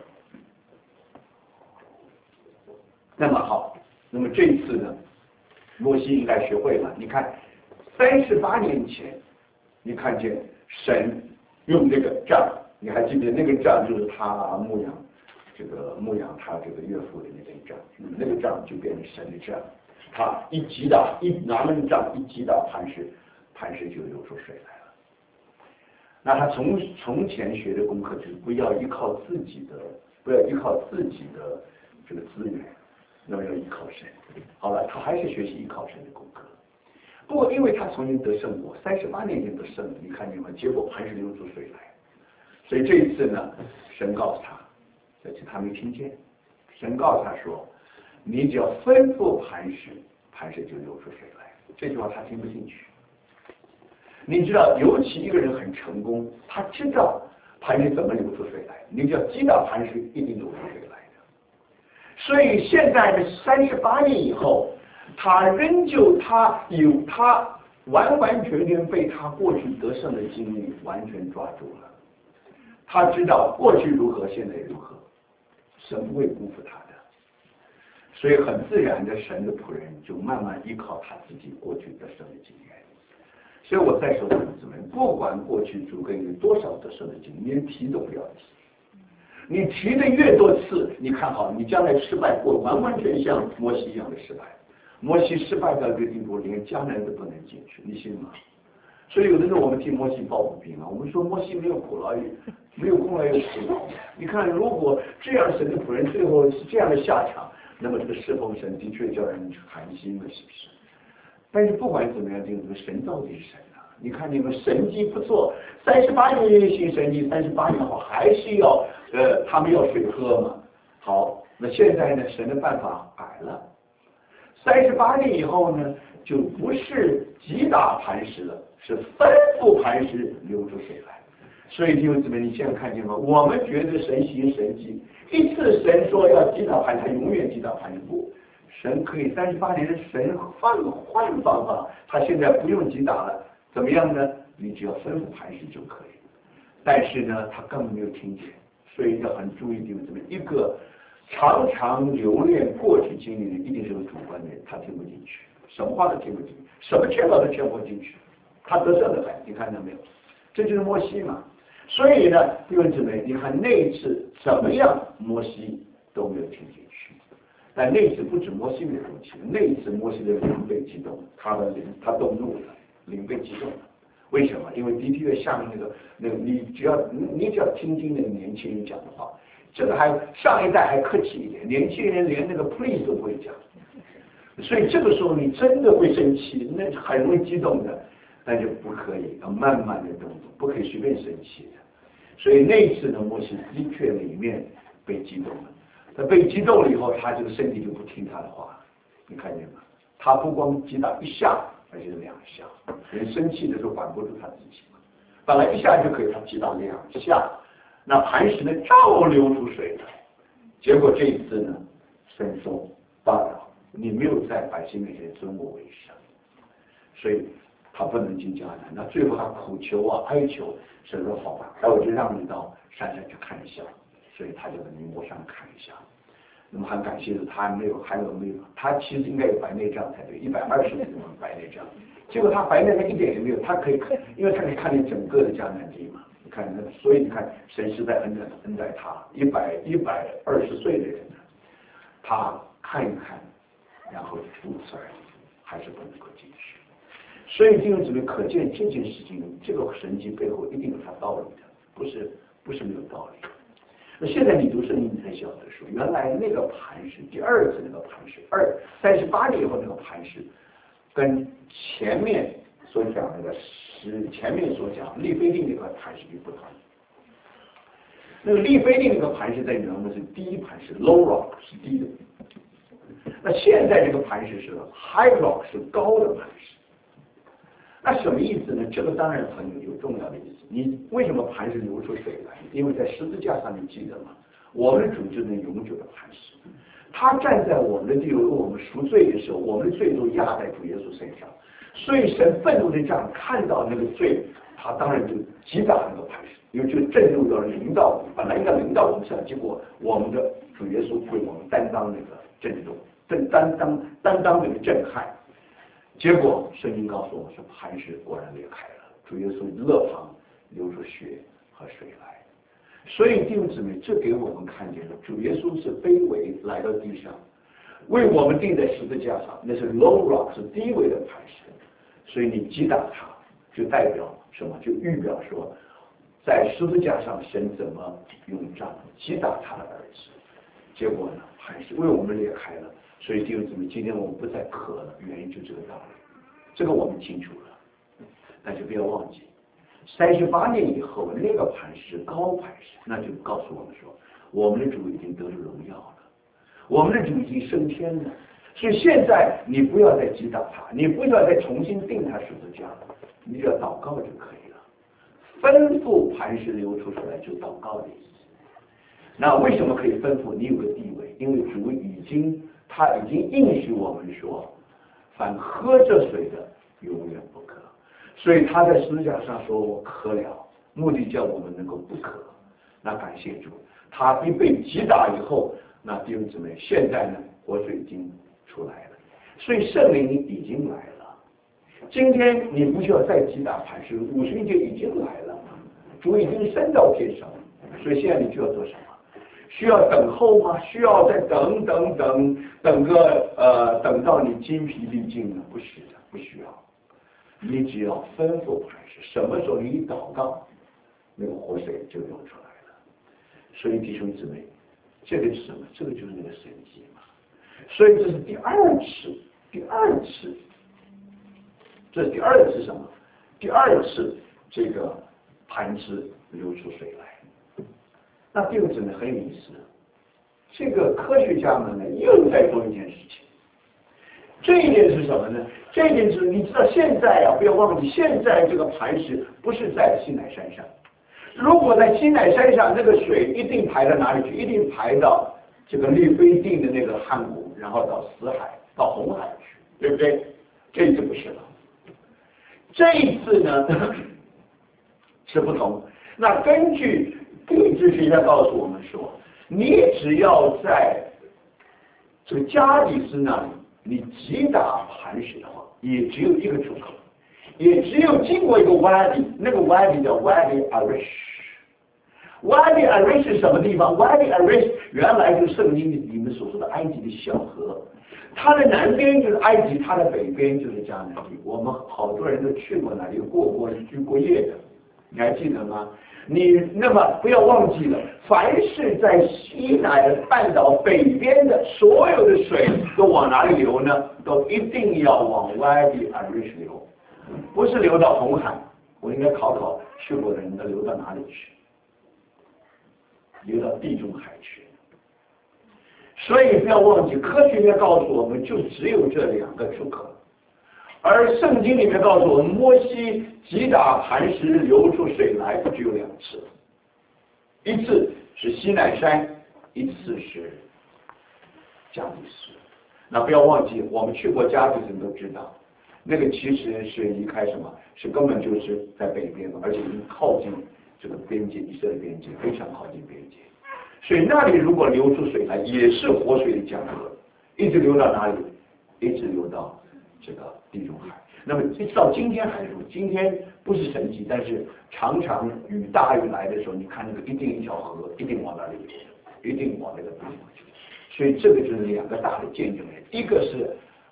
那么好，那么这一次呢，摩西应该学会了。你看，三十八年前，你看见神用这个杖，你还记得那个杖就是他牧羊。这个牧羊他这个岳父的那根杖，那个杖就变成神的杖，他一击打，一拿那个杖一击打磐石，磐石就流出水来了。那他从从前学的功课就是不要依靠自己的，不要依靠自己的这个资源，那么要依靠神。好了，他还是学习依靠神的功课。不过因为他曾经得胜过，三十八年前得胜了，你看见吗？结果磐石流出水来，所以这一次呢，神告诉他。而且他没听见，神告诉他说：“你只要吩咐磐石，磐石就流出水来。”这句话他听不进去。你知道，尤其一个人很成功，他知道磐石怎么流出水来，你只要击打磐石，一定流出水来的。所以现在的三十八年以后，他仍旧他有他完完全全被他过去得胜的经历完全抓住了。他知道过去如何，现在如何。神不会辜负他的，所以很自然的，神的仆人就慢慢依靠他自己过去得胜的经验。所以我再说，同志们，不管过去主给你多少得胜的经验，连提都不要提。你提的越多次，你看好，你将来失败过，完完全像摩西一样的失败。摩西失败到这个地步，连迦南都不能进去，你信吗？所以有的时候我们替摩西抱不平啊，我们说摩西没有苦劳，没有功劳有苦劳。你看，如果这样神的仆人最后是这样的下场，那么这个侍奉神的确叫人寒心了，是不是？但是不管怎么样，这个神到底是神啊？你看你们神迹不做，三十八年行神迹，三十八年后还是要呃他们要水喝嘛。好，那现在呢，神的办法改了，三十八年以后呢，就不是击打磐石了，是吩咐磐石流出水来。所以弟兄姊妹，你现在看见吗？我们觉得神行神迹，一次神说要击打磐石，他永远击打磐石不？神可以三十八年的神换换方法，他现在不用击打了，怎么样呢？你只要吩咐磐石就可以。但是呢，他根本没有听见，所以要很注意弟兄姊妹，一个常常留恋过去经历的，一定是个主观的人，他听不进去。什么话都听不进去，什么劝导都劝不进去，他得胜的很，你看到没有？这就是摩西嘛。所以呢，弟兄姊妹，你看那一次怎么样，摩西都没有听进去。但那一次不止摩西没有听进去，那一次摩西的灵被激动，他的灵他动怒了，灵被激动了。为什么？因为的确下面那个那个，你只要你你只要听听那个年轻人讲的话，这个还上一代还客气一点，年轻人连那个 please 都不会讲。所以这个时候你真的会生气，那很容易激动的，那就不可以，要慢慢的动作，不可以随便生气的。所以那一次呢，摩西的确里面被激动了，他被激动了以后，他这个身体就不听他的话，你看见吗？他不光击打一下，而且是两下，人生气的时候管不住他自己嘛，本来一下就可以，他击打两下，那磐石呢照流出水来，结果这一次呢，神说罢了。你没有在百姓面前尊我为神，所以他不能进迦南。那最后他苦求啊哀求，神说好吧，那我就让你到山上去看一下。所以他就在宁波山看一下。那么很感谢的，他没有还有没有，他其实应该有白内障才对，一百二十年白内障，结果他白内障一点也没有，他可以看，因为他可以看见整个的迦南地嘛， 看那，所以你看神实在恩待恩待他一百一百二十岁的人呢，他看一看，然后如此而已，还是不能够进去。所以弟兄姊妹，可见这件事情，这个神迹背后一定有它道理的，不是不是没有道理。那现在你读圣经，你才晓得说，原来那个磐石，第二次那个磐石，二三十八年以后那个磐石，跟前面所讲那个是前面所讲利非定那个磐石就不同。那个利非定那个磐石在原文是第一磐石 ，low rock 是低的。那现在这个磐石是 high rock 是高的磐石。那什么意思呢？这个当然很有有重要的意思。你为什么磐石流出水来？因为在十字架上，你记得吗？我们的主就是那永久的磐石，他站在我们的地位，为我们赎罪的时候，我们的罪都压在主耶稣身上。所以神愤怒的这样看到那个罪，他当然就击打那个磐石，因为这个震怒要临到，本来应该临到我们身上，结果我们的主耶稣为我们担当那个震动，担担当担当那个震撼。结果圣经告诉我们说，磐石果然裂开了，主耶稣肋旁流出血和水来。所以弟兄姊妹，这给我们看见了，主耶稣是卑微来到地上，为我们钉在十字架上，那是 low rock 是低微的磐石。所以你击打它，就代表什么？就预表说，在十字架上神怎么用杖击打他的儿子。结果呢，磐石为我们裂开了。所以弟兄姊妹，今天我们不再渴了，原因就这个道理，这个我们清楚了。但是不要忘记，三十八年以后那个磐石高磐石，那就告诉我们说，我们的主已经得了荣耀了，我们的主已经升天了。所以现在你不要再击打他，你不要再重新定他十字架了，你只要祷告就可以了。吩咐磐石流出水来，就祷告的意思。那为什么可以吩咐？你有个地位，因为主已经。他已经应许我们说，凡喝这水的永远不渴。所以他在十字架上说我渴了，目的叫我们能够不渴。那感谢主，他一被击打以后，那弟兄姊妹，现在呢，活水已经出来了，所以圣灵已经来了。今天你不需要再击打磐石，五旬节已经来了，主已经升到天上了。所以现在你就要做什么？需要等候吗？需要再等等等等个呃，等到你筋疲力尽了？不是的，不需要。你只要吩咐磐石，什么时候你一祷告，那个活水就流出来了。所以弟兄姊妹，这个是什么？这个就是那个神迹嘛。所以这是第二次，第二次，这是第二次什么？第二次这个磐石流出水来。那弟兄姊妹很有意思，这个科学家们呢又在做一件事情。这一点是什么呢？这一点是你知道现在啊，不要忘记，现在这个磐石不是在西乃山上。如果在西乃山上，那个水一定排到哪里去？一定排到这个利非定的那个汉谷，然后到死海、到红海去，对不对？这一次不是了。这一次呢是不同。那根据地质学家告诉我们说，你只要在这个加里斯那里，你击打磐石的话，也只有一个出口，也只有经过一个 wadi， 那个 wadi 叫 wadi arish。wadi arish 是什么地方 ？wadi arish 原来就是圣经里面所说的埃及的小河，它的南边就是埃及，它的北边就是迦南地。我们好多人都去过那里，过过居过夜的，你还记得吗？你那么不要忘记了，凡是在西乃半岛北边的所有的水都往哪里流呢？都一定要往 Wadi Arish 流，不是流到红海。我应该考考去过的人，都流到哪里去？流到地中海去。所以不要忘记，科学家告诉我们，就只有这两个出口。而圣经里面告诉我们，摩西击打磐石流出水来，只有两次，一次是西乃山，一次是加利斯。那不要忘记，我们去过加利斯都知道，那个其实是离开什么？是根本就是在北边，而且已经靠近这个边界，以色列边界，非常靠近边界。所以那里如果流出水来，也是活水的江河，一直流到哪里？一直流到这个地中海。 那么一直到今天还是，今天不是神迹，但是常常雨大雨来的时候，你看那个一定一条河一定往那里流，一定往那个地方去。所以这个就是两个大的见证人，一个是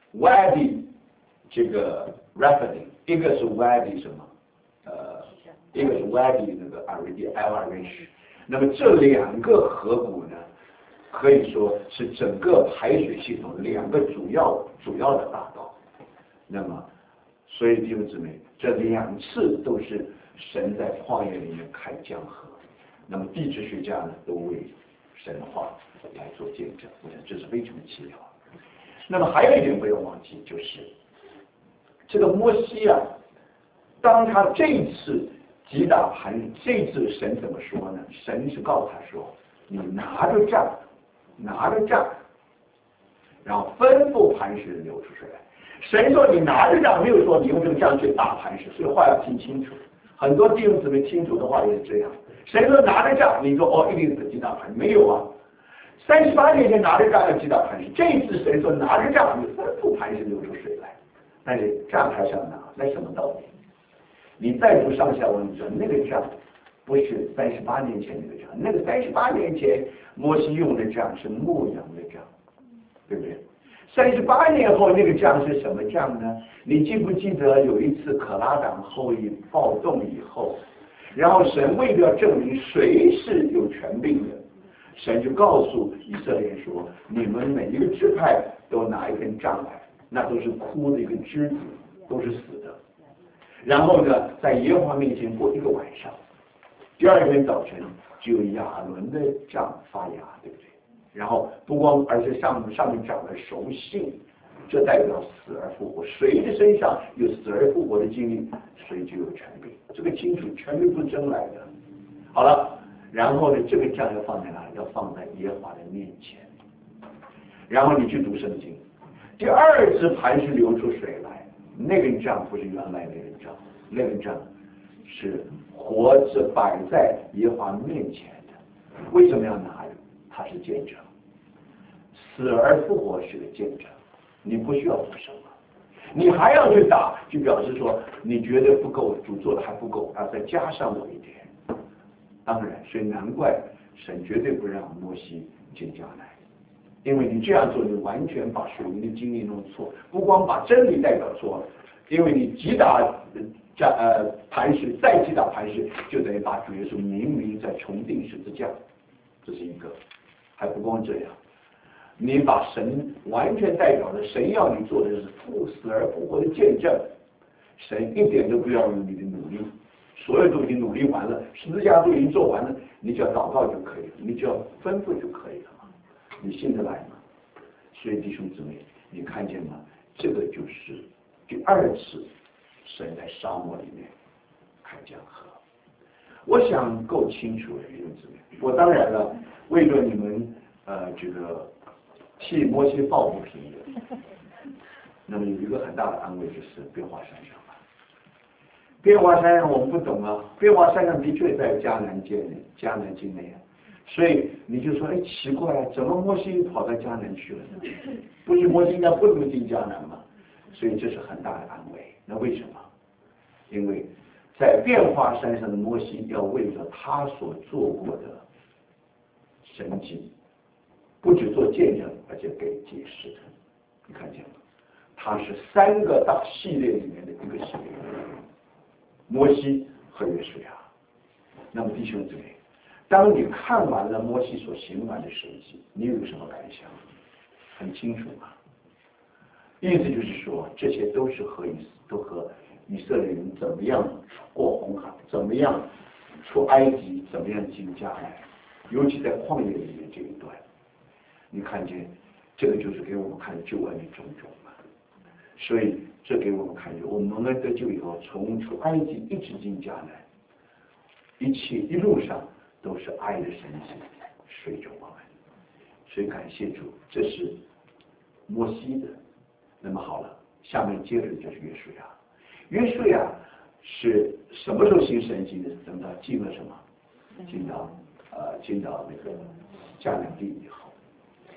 Wadi 这个 Rafting， 一个是 Wadi 什么？呃，一个是 Wadi 那个 El Arish。那么这两个河谷呢，可以说是整个排水系统两个主要主要的大道。那么，所以弟兄姊妹，这两次都是神在旷野里面开江河。那么地质学家呢，都为神话来做见证，我想这是非常奇妙。那么还有一点不要忘记，就是这个摩西啊，当他这一次击打磐石，这次神怎么说呢？神是告诉他说：“你拿着杖，拿着杖，然后吩咐磐石流出水来。”神说：“你拿着杖，没有说你用这个杖去打磐石。”所以话要听清楚。很多弟兄姊妹清楚的话也是这样。神说拿着杖，你说哦，一定是击打磐石，没有啊。三十八年前拿着杖要击打磐石，这一次神说拿着杖，你吩咐磐石流出水来。但是杖还是要拿，那什么道理？你再读上下文，你说那个杖不是三十八年前那个杖，那个三十八年前摩西用的杖是牧羊的杖，对不对？三十八年后那个杖是什么杖呢？你记不记得有一次可拉党后裔暴动以后，然后神为了证明谁是有权柄的，神就告诉以色列人说：你们每一个支派都拿一根杖来，那都是枯的一个枝子，都是死的。然后呢，在耶和华面前过一个晚上，第二天早晨只有亚伦的杖发芽，对不对？然后不光而且上上面长了熟杏，这代表死而复活。谁的身上有死而复活的经历，谁就有权柄。这个清楚，权柄不是争来的。好了，然后呢，这个杖要放在哪里？要放在耶和华的面前。然后你去读圣经，第二次磐石流出水来，那根杖不是原来那根杖，那根杖是活着摆在耶和华面前的。为什么要拿着？它是见证，死而复活是个见证，你不需要做什么，你还要去打，就表示说你觉得不够，主做的还不够，要再加上我一点。当然，所以难怪神绝对不让摩西进迦南，因为你这样做，你完全把属灵的经历弄错，不光把真理代表错了，因为你击打这呃磐石，再击打磐石，就等于把主耶稣明明在重定十字架，这是一个。还不光这样，你把神完全代表的，神要你做的是复死而复活的见证，神一点都不要用你的努力，所有都已经努力完了，十字架都已经做完了，你只要祷告就可以了，你只要吩咐就可以了嘛，你信得来吗？所以弟兄姊妹，你看见吗？这个就是第二次神在沙漠里面开江河，我想够清楚了，弟兄姊妹。我当然了，为了你们呃这个替摩西抱不平的，那么有一个很大的安慰就是变化山上吧。变化山上我们不懂啊，变化山上的确在迦南界内，迦南境内啊，所以你就说，哎，奇怪啊，怎么摩西跑到迦南去了呢？不是摩西应该不能进迦南吗？所以这是很大的安慰。那为什么？因为在变化山上的摩西要为了他所做过的神迹，不只做见证，而且给解释的。你看见吗？它是三个大系列里面的一个系列，摩西和约书亚。那么弟兄姊妹，当你看完了摩西所行完的神迹，你有什么感想？很清楚吗？意思就是说，这些都是和以都和以色列人怎么样过红海，怎么样出埃及，怎么样进迦南，尤其在旷野里面这一段，你看见这个就是给我们看救恩的种种嘛。所以这给我们看见，我们蒙恩得救以后，从出埃及一直进迦南，一切一路上都是爱的神迹随着我们。所以感谢主，这是摩西的。那么好了，下面接着就是约书亚。约书亚是什么时候行神迹呢？等到进了什么？进到呃进到那个迦南地以后。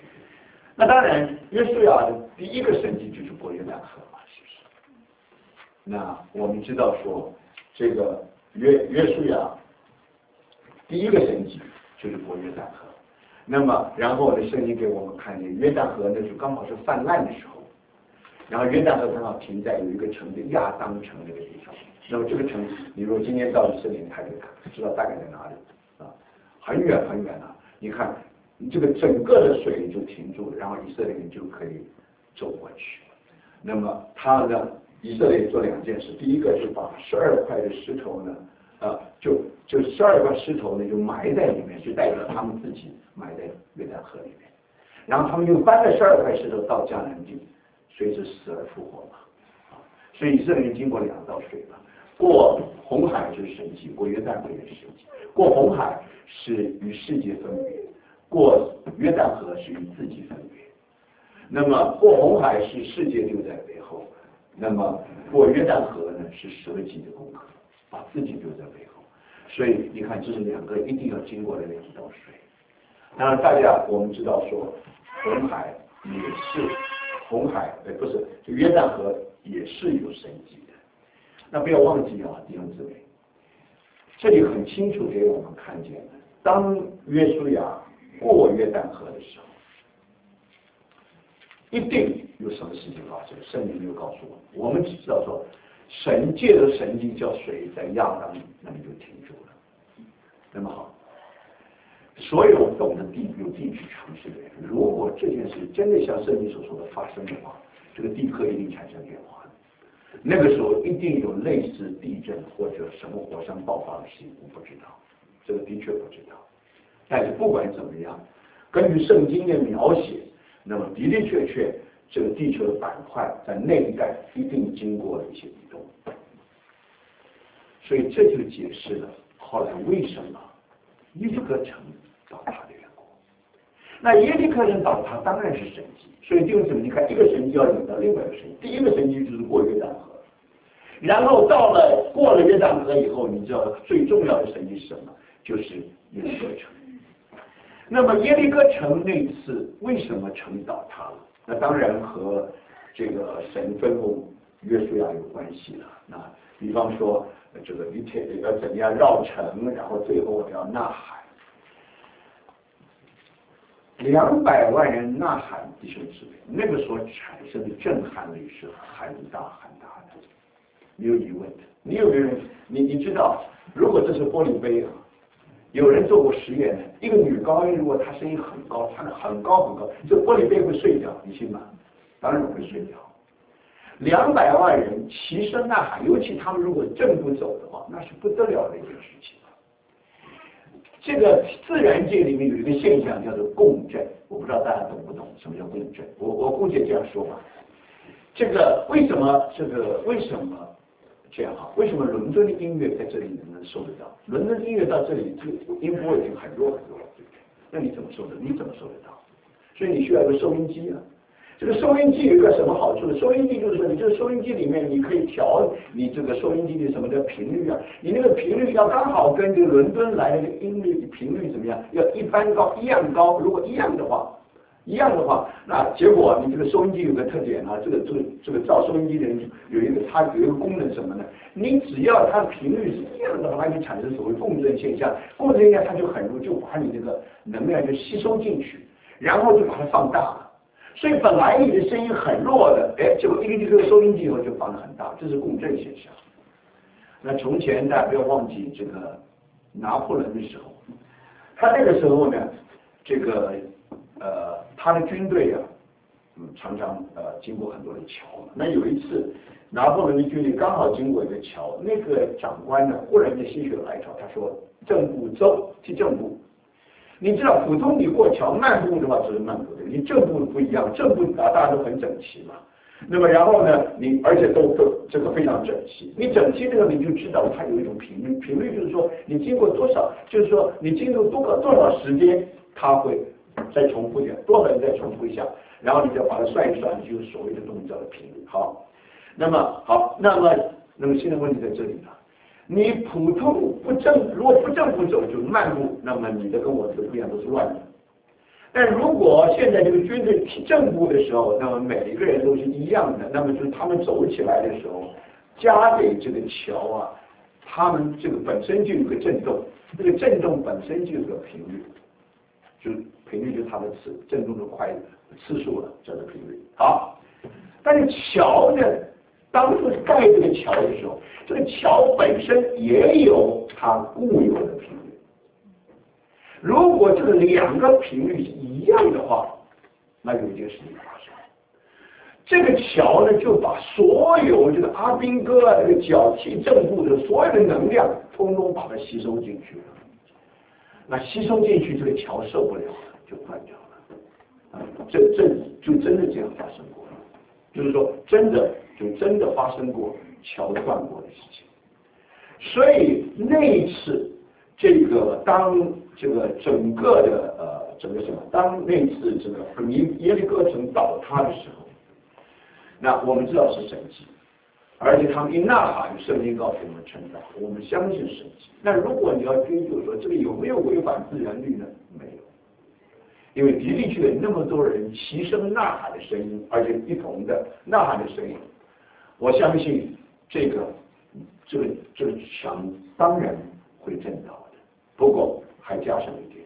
那当然，约书亚的第一个神迹就是过约旦河嘛，是不是？ 那我们知道说，这个约约书亚第一个神迹就是过约旦河。那么，然后呢，圣经给我们看见约旦河那时候刚好是泛滥的时候，然后约旦河刚好停在有一个城的亚当城那个地方。那么这个城，你如果今天到以色列，你还可以看，知道大概在哪里啊？很远很远啊！你看，这个整个的水就停住了，然后以色列人就可以走过去。那么他呢，以色列做两件事，第一个是把十二块的石头呢，啊，就就十二块石头呢就埋在里面，就代表他们自己埋在约旦河里面。然后他们又搬了十二块石头到迦南地，随之死而复活嘛。啊，所以以色列人经过两道水嘛。过红海就是神迹，过约旦河也是神迹。过红海是与世界分别，过约旦河是与自己分别。那么过红海是世界留在背后，那么过约旦河呢是舍己的功课，把自己留在背后。所以你看，这是两个一定要经过的两道水。当然，大家我们知道说，红海也是红海，呃，不是，就约旦河也是有神迹的。那不要忘记啊，弟兄姊妹，这里很清楚给我们看见的，当约书亚过约旦河的时候，一定有什么事情发生，圣经就告诉我们，我们只知道说，神借着神迹叫水在亚当那里就停住了。那么好，所有懂得地有地质常识的人，如果这件事真的像圣经所说的发生的话，这个地壳一定产生变化。那个时候一定有类似地震或者什么火山爆发的事情，我不知道，这个的确不知道。但是不管怎么样，根据圣经的描写，那么的的确确，这个地球的板块在那一带一定经过了一些移动，所以这就解释了后来为什么耶利哥城倒塌的缘故。那耶利哥城倒塌当然是神迹，所以弟兄姊妹，你看一个神迹要引到另外一个神迹，第一个神迹就是过约旦河，然后到了过了约旦河以后，你知道最重要的神迹是什么？就是耶利哥城。那么耶利哥城那次为什么城倒塌了？那当然和这个神吩咐约书亚有关系了。那比方说这个你铁要怎样绕城，然后最后要呐喊。两百万人呐喊，弟兄姊妹，那个所产生的震撼力是很大很大的，没有疑问的。你有没有人？你你知道，如果这是玻璃杯啊，有人做过实验的，一个女高音如果她声音很高，唱得很高很高，这玻璃杯会碎掉，你信吗？当然会碎掉。两百万人齐声呐喊，尤其他们如果正不走的话，那是不得了的一件事情。这个自然界里面有一个现象叫做共振，我不知道大家懂不懂什么叫共振。我我姑且这样说吧，这个为什么这个为什么这样好？为什么伦敦的音乐在这里能收得到？伦敦音乐到这里，这个音波已经很弱很弱了，对不对？那你怎么收得？你怎么收得到？所以你需要一个收音机啊。这个收音机有一个什么好处呢？收音机就是说，你这个收音机里面你可以调你这个收音机的什么的频率啊，你那个频率要刚好跟这个伦敦来的音律频率怎么样？要一般高一样高，如果一样的话，一样的话，那结果你这个收音机有个特点啊，这个这个这个造收音机的人有一个它有一个功能什么呢？你只要它的频率是一样的话，它就产生所谓共振现象，共振现象它就很容易就把你这个能量就吸收进去，然后就把它放大了。所以本来你的声音很弱的，哎，结果一个这个收音机以后就放得很大，这是共振现象。那从前大家不要忘记这个拿破仑的时候，他那个时候呢，这个呃他的军队啊，嗯常常呃经过很多的桥。那有一次拿破仑的军队刚好经过一个桥，那个长官呢忽然间心血来潮，他说正步走，踢正步。你知道普通你过桥慢步的话只是慢步的，你正步不一样，正步啊大家都很整齐嘛。那么然后呢，你而且都都这个非常整齐，你整齐这个你就知道它有一种频率，频率就是说你经过多少，就是说你经过多个多少时间，它会再重复一下，多少人再重复一下，然后你再把它算一算，就是所谓的动作的频率。好，那么好，那么那么现在问题在这里了。你普通不正，如果不正步走就慢步，那么你的跟我的不一样，都是乱的。但如果现在这个军队正步的时候，那么每一个人都是一样的，那么就是他们走起来的时候， 加给这个桥啊，它们这个本身就有个振动，这个振动本身就有个频率，就频率就是它的次振动的快次数了，叫做频率。好，但是桥呢，当初盖这个桥的时候，这个桥本身也有它固有的频率。如果这个两个频率是一样的话，那有一件事情发生。这个桥呢，就把所有这个阿兵哥啊，这个脚气正负的所有的能量，通通把它吸收进去了。那吸收进去，这个桥受不了了，就断掉了。啊，这这就真的这样发生过了，就是说真的就真的发生过桥断过的事情。所以那一次，这个当这个整个的呃整个什么，当那次这个耶耶利哥城倒塌的时候。那我们知道是神迹，而且他们一呐喊，圣经告诉我们成长，我们相信神迹。那如果你要追究说这个有没有违反自然律呢？没有，因为的的确有那么多人齐声呐喊的声音，而且一同的呐喊的声音，我相信这个这个这个墙当然会震倒的。不过还加上一点。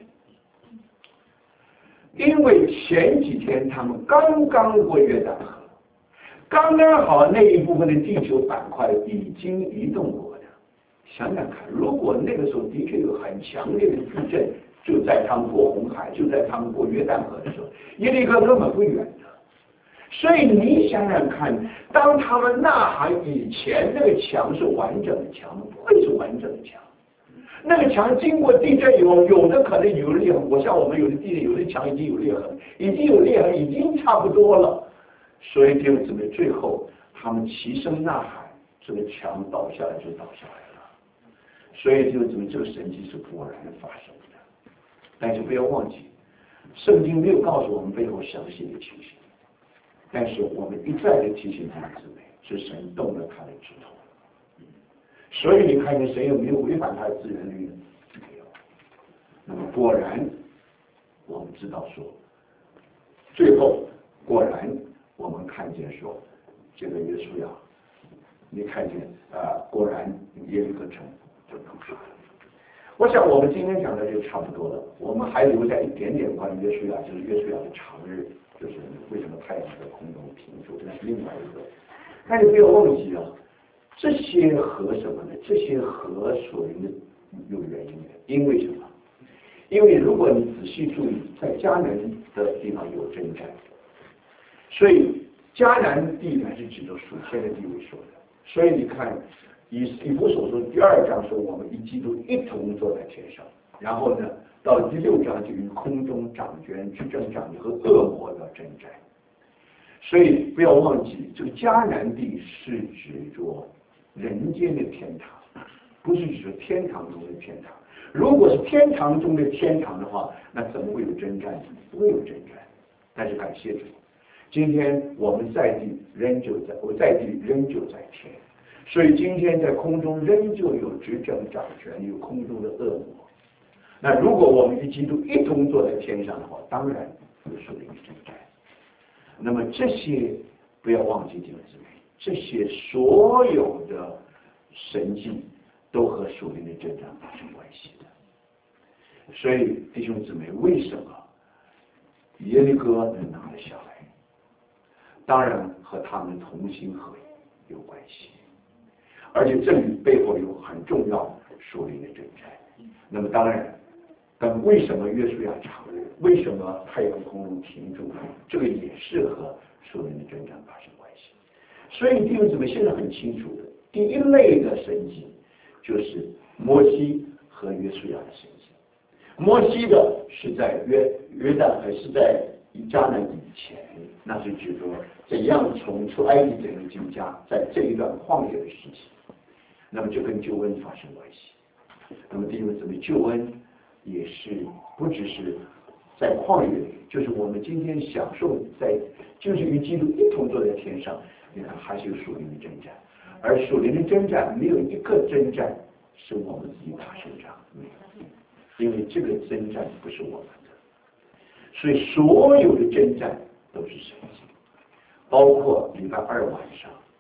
因为前几天他们刚刚过约旦河，刚刚好那一部分的地球板块已经移动过的。想想看，如果那个时候的确有很强烈的地震，就在他们过红海，就在他们过约旦河的时候，耶利哥根本不远的。所以你想想看，当他们呐喊以前，那个墙是完整的墙，不会是完整的墙。那个墙经过地震以后，有的可能有裂痕，我像我们有的地震，有的墙已经有裂痕，已经有裂痕，已经差不多了。所以弟兄姊妹，最后他们齐声呐喊，这个墙倒下来就倒下来了。所以弟兄姊妹，这个神迹是果然发生的。但是不要忘记，圣经没有告诉我们背后详细的情形，但是我们一再的提醒弟兄姊妹，是神动了他的指头。所以你看见谁有没有违反他的自然律呢？没有。那么果然，我们知道说，最后果然我们看见说，这个约书亚，你看见啊、呃，果然耶利哥城就崩塌了。我想我们今天讲的就差不多了，我们还留下一点点关于约书亚，就是约书亚的长日，就是为什么太阳在空中停住，这是另外一个。但是不要忘记啊。这些和什么呢？这些和属于有原因的，因为什么？因为如果你仔细注意，在迦南的地方有征战，所以迦南地呢是指着属天的地位说的。所以你看，以以弗所说第二章说，我们与基督一同坐在天上，然后呢，到了第六章就与空中掌权、执政掌权和恶魔要征战。所以不要忘记，这个迦南地是指着人间的天堂，不是指天堂中的天堂。如果是天堂中的天堂的话，那怎么会有征战？不会有征战。但是感谢主，今天我们在地仍旧在，我在地仍旧在天，所以今天在空中仍旧有执政掌权，有空中的恶魔。那如果我们与基督一同坐在天上的话，当然有属灵的征战。那么这些不要忘记弟兄姊妹，这些所有的神迹都和属灵的征战发生关系的。所以弟兄姊妹，为什么耶利哥能拿得下来？当然和他们同心合一有关系，而且这里背后有很重要属灵的征战。那么当然，但为什么约书亚长日？为什么太阳空中停住？这个也是和属灵的征战发生关系。所以弟兄姊妹现在很清楚的，第一类的神迹就是摩西和约书亚的神迹。摩西的是在约约旦还是在迦南以前，那是指着怎样从出埃及怎样进迦，在这一段旷野的时期，那么就跟救恩发生关系。那么弟兄姊妹，救恩也是不只是在旷野里，就是我们今天享受在，就是与基督一同坐在天上，你看还是有属灵的征战，而属灵的征战没有一个征战是我们自己打胜仗，没有，因为这个征战不是我们的，所以所有的征战都是神迹，包括礼拜二晚上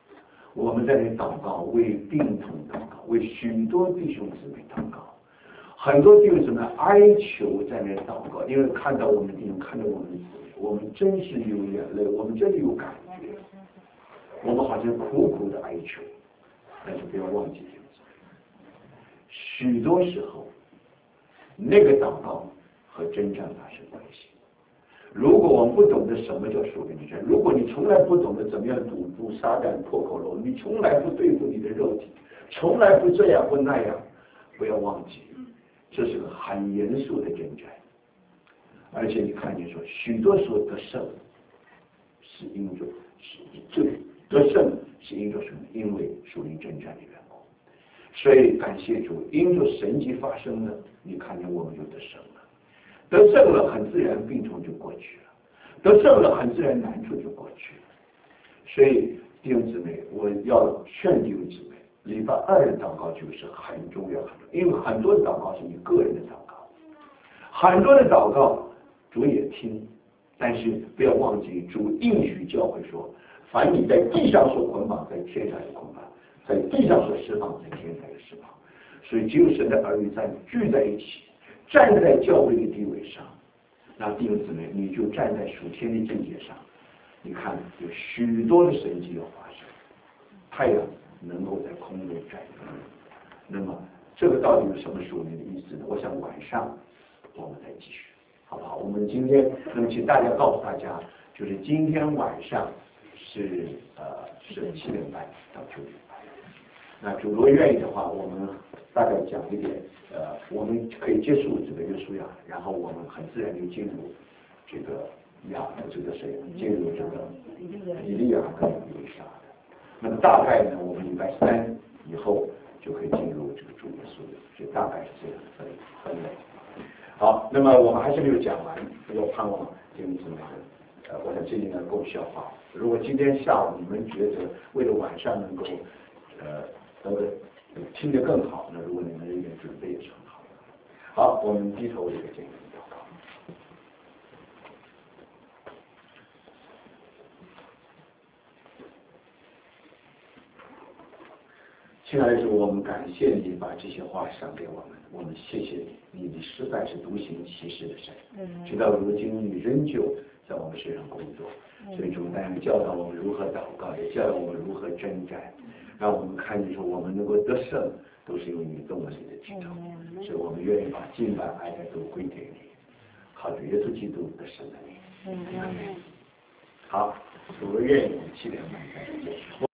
我们在那祷告，为病痛祷告，为许多弟兄姊妹祷告。很多弟兄姊妹哀求在那祷告，因为看到我们弟兄，看到我们姊妹，我们真是有眼泪，我们真的有感觉，我们好像苦苦的哀求。但是不要忘记弟兄姊妹，许多时候那个祷告和征战发生关系。如果我们不懂得什么叫属灵之战，如果你从来不懂得怎么样堵住撒旦破口漏，你从来不对付你的肉体，从来不这样不那样，不要忘记，这是个很严肃的征战。而且你看见说，许多时候得胜是因着是这得胜是因着什么？因为属灵征战的缘故。所以感谢主，因着神迹发生了，你看见我们就得胜了。得胜了，很自然病痛就过去了；得胜了，很自然难处就过去了。所以弟兄姊妹，我要劝弟兄姊妹，礼拜二的祷告就是很重要，很重要，因为很多的祷告是你个人的祷告，很多的祷告主也听，但是不要忘记主应许教会说，凡你在地上所捆绑，在天上有捆绑；在地上所释放，在天上有释放。所以只有神的儿女在聚在一起，站在教会的地位上，那弟兄姊妹，你就站在属天的境界上。你看，有许多的神迹要发生，太阳能够在空中展开。那么，这个到底有什么属灵的意思呢？我想晚上我们再继续，好不好？我们今天，那么请大家告诉大家，就是今天晚上是呃是七点半到九点半。那主如果愿意的话，我们大概讲一点，呃，我们可以结束这个约书亚，然后我们很自然就进入这个亚这个谁，进入这个以利亚跟以利沙的。那么大概呢，我们礼拜三以后就可以进入这个主耶稣的，所以大概是这样的分分类。好，那么我们还是没有讲完，要盼望弟兄姊妹，呃，我想这应该够消化。如果今天下午你们觉得为了晚上能够，呃。能够听得更好，那如果你们有点准备也是很好的。好，我们低头一个建议祷告。亲爱的主，我们感谢你把这些话赏给我们，我们谢谢你，你实在是独行其事的神。直到如今，你仍旧在我们身上工作，所以主但教导我们如何祷告，也教导我们如何征战。让我们看见说，我们能够得胜，都是因为你动了你的指头，所以我们愿意把敬拜爱的都归给你，靠着耶稣基督的圣名。好，主愿意我们七点半再见。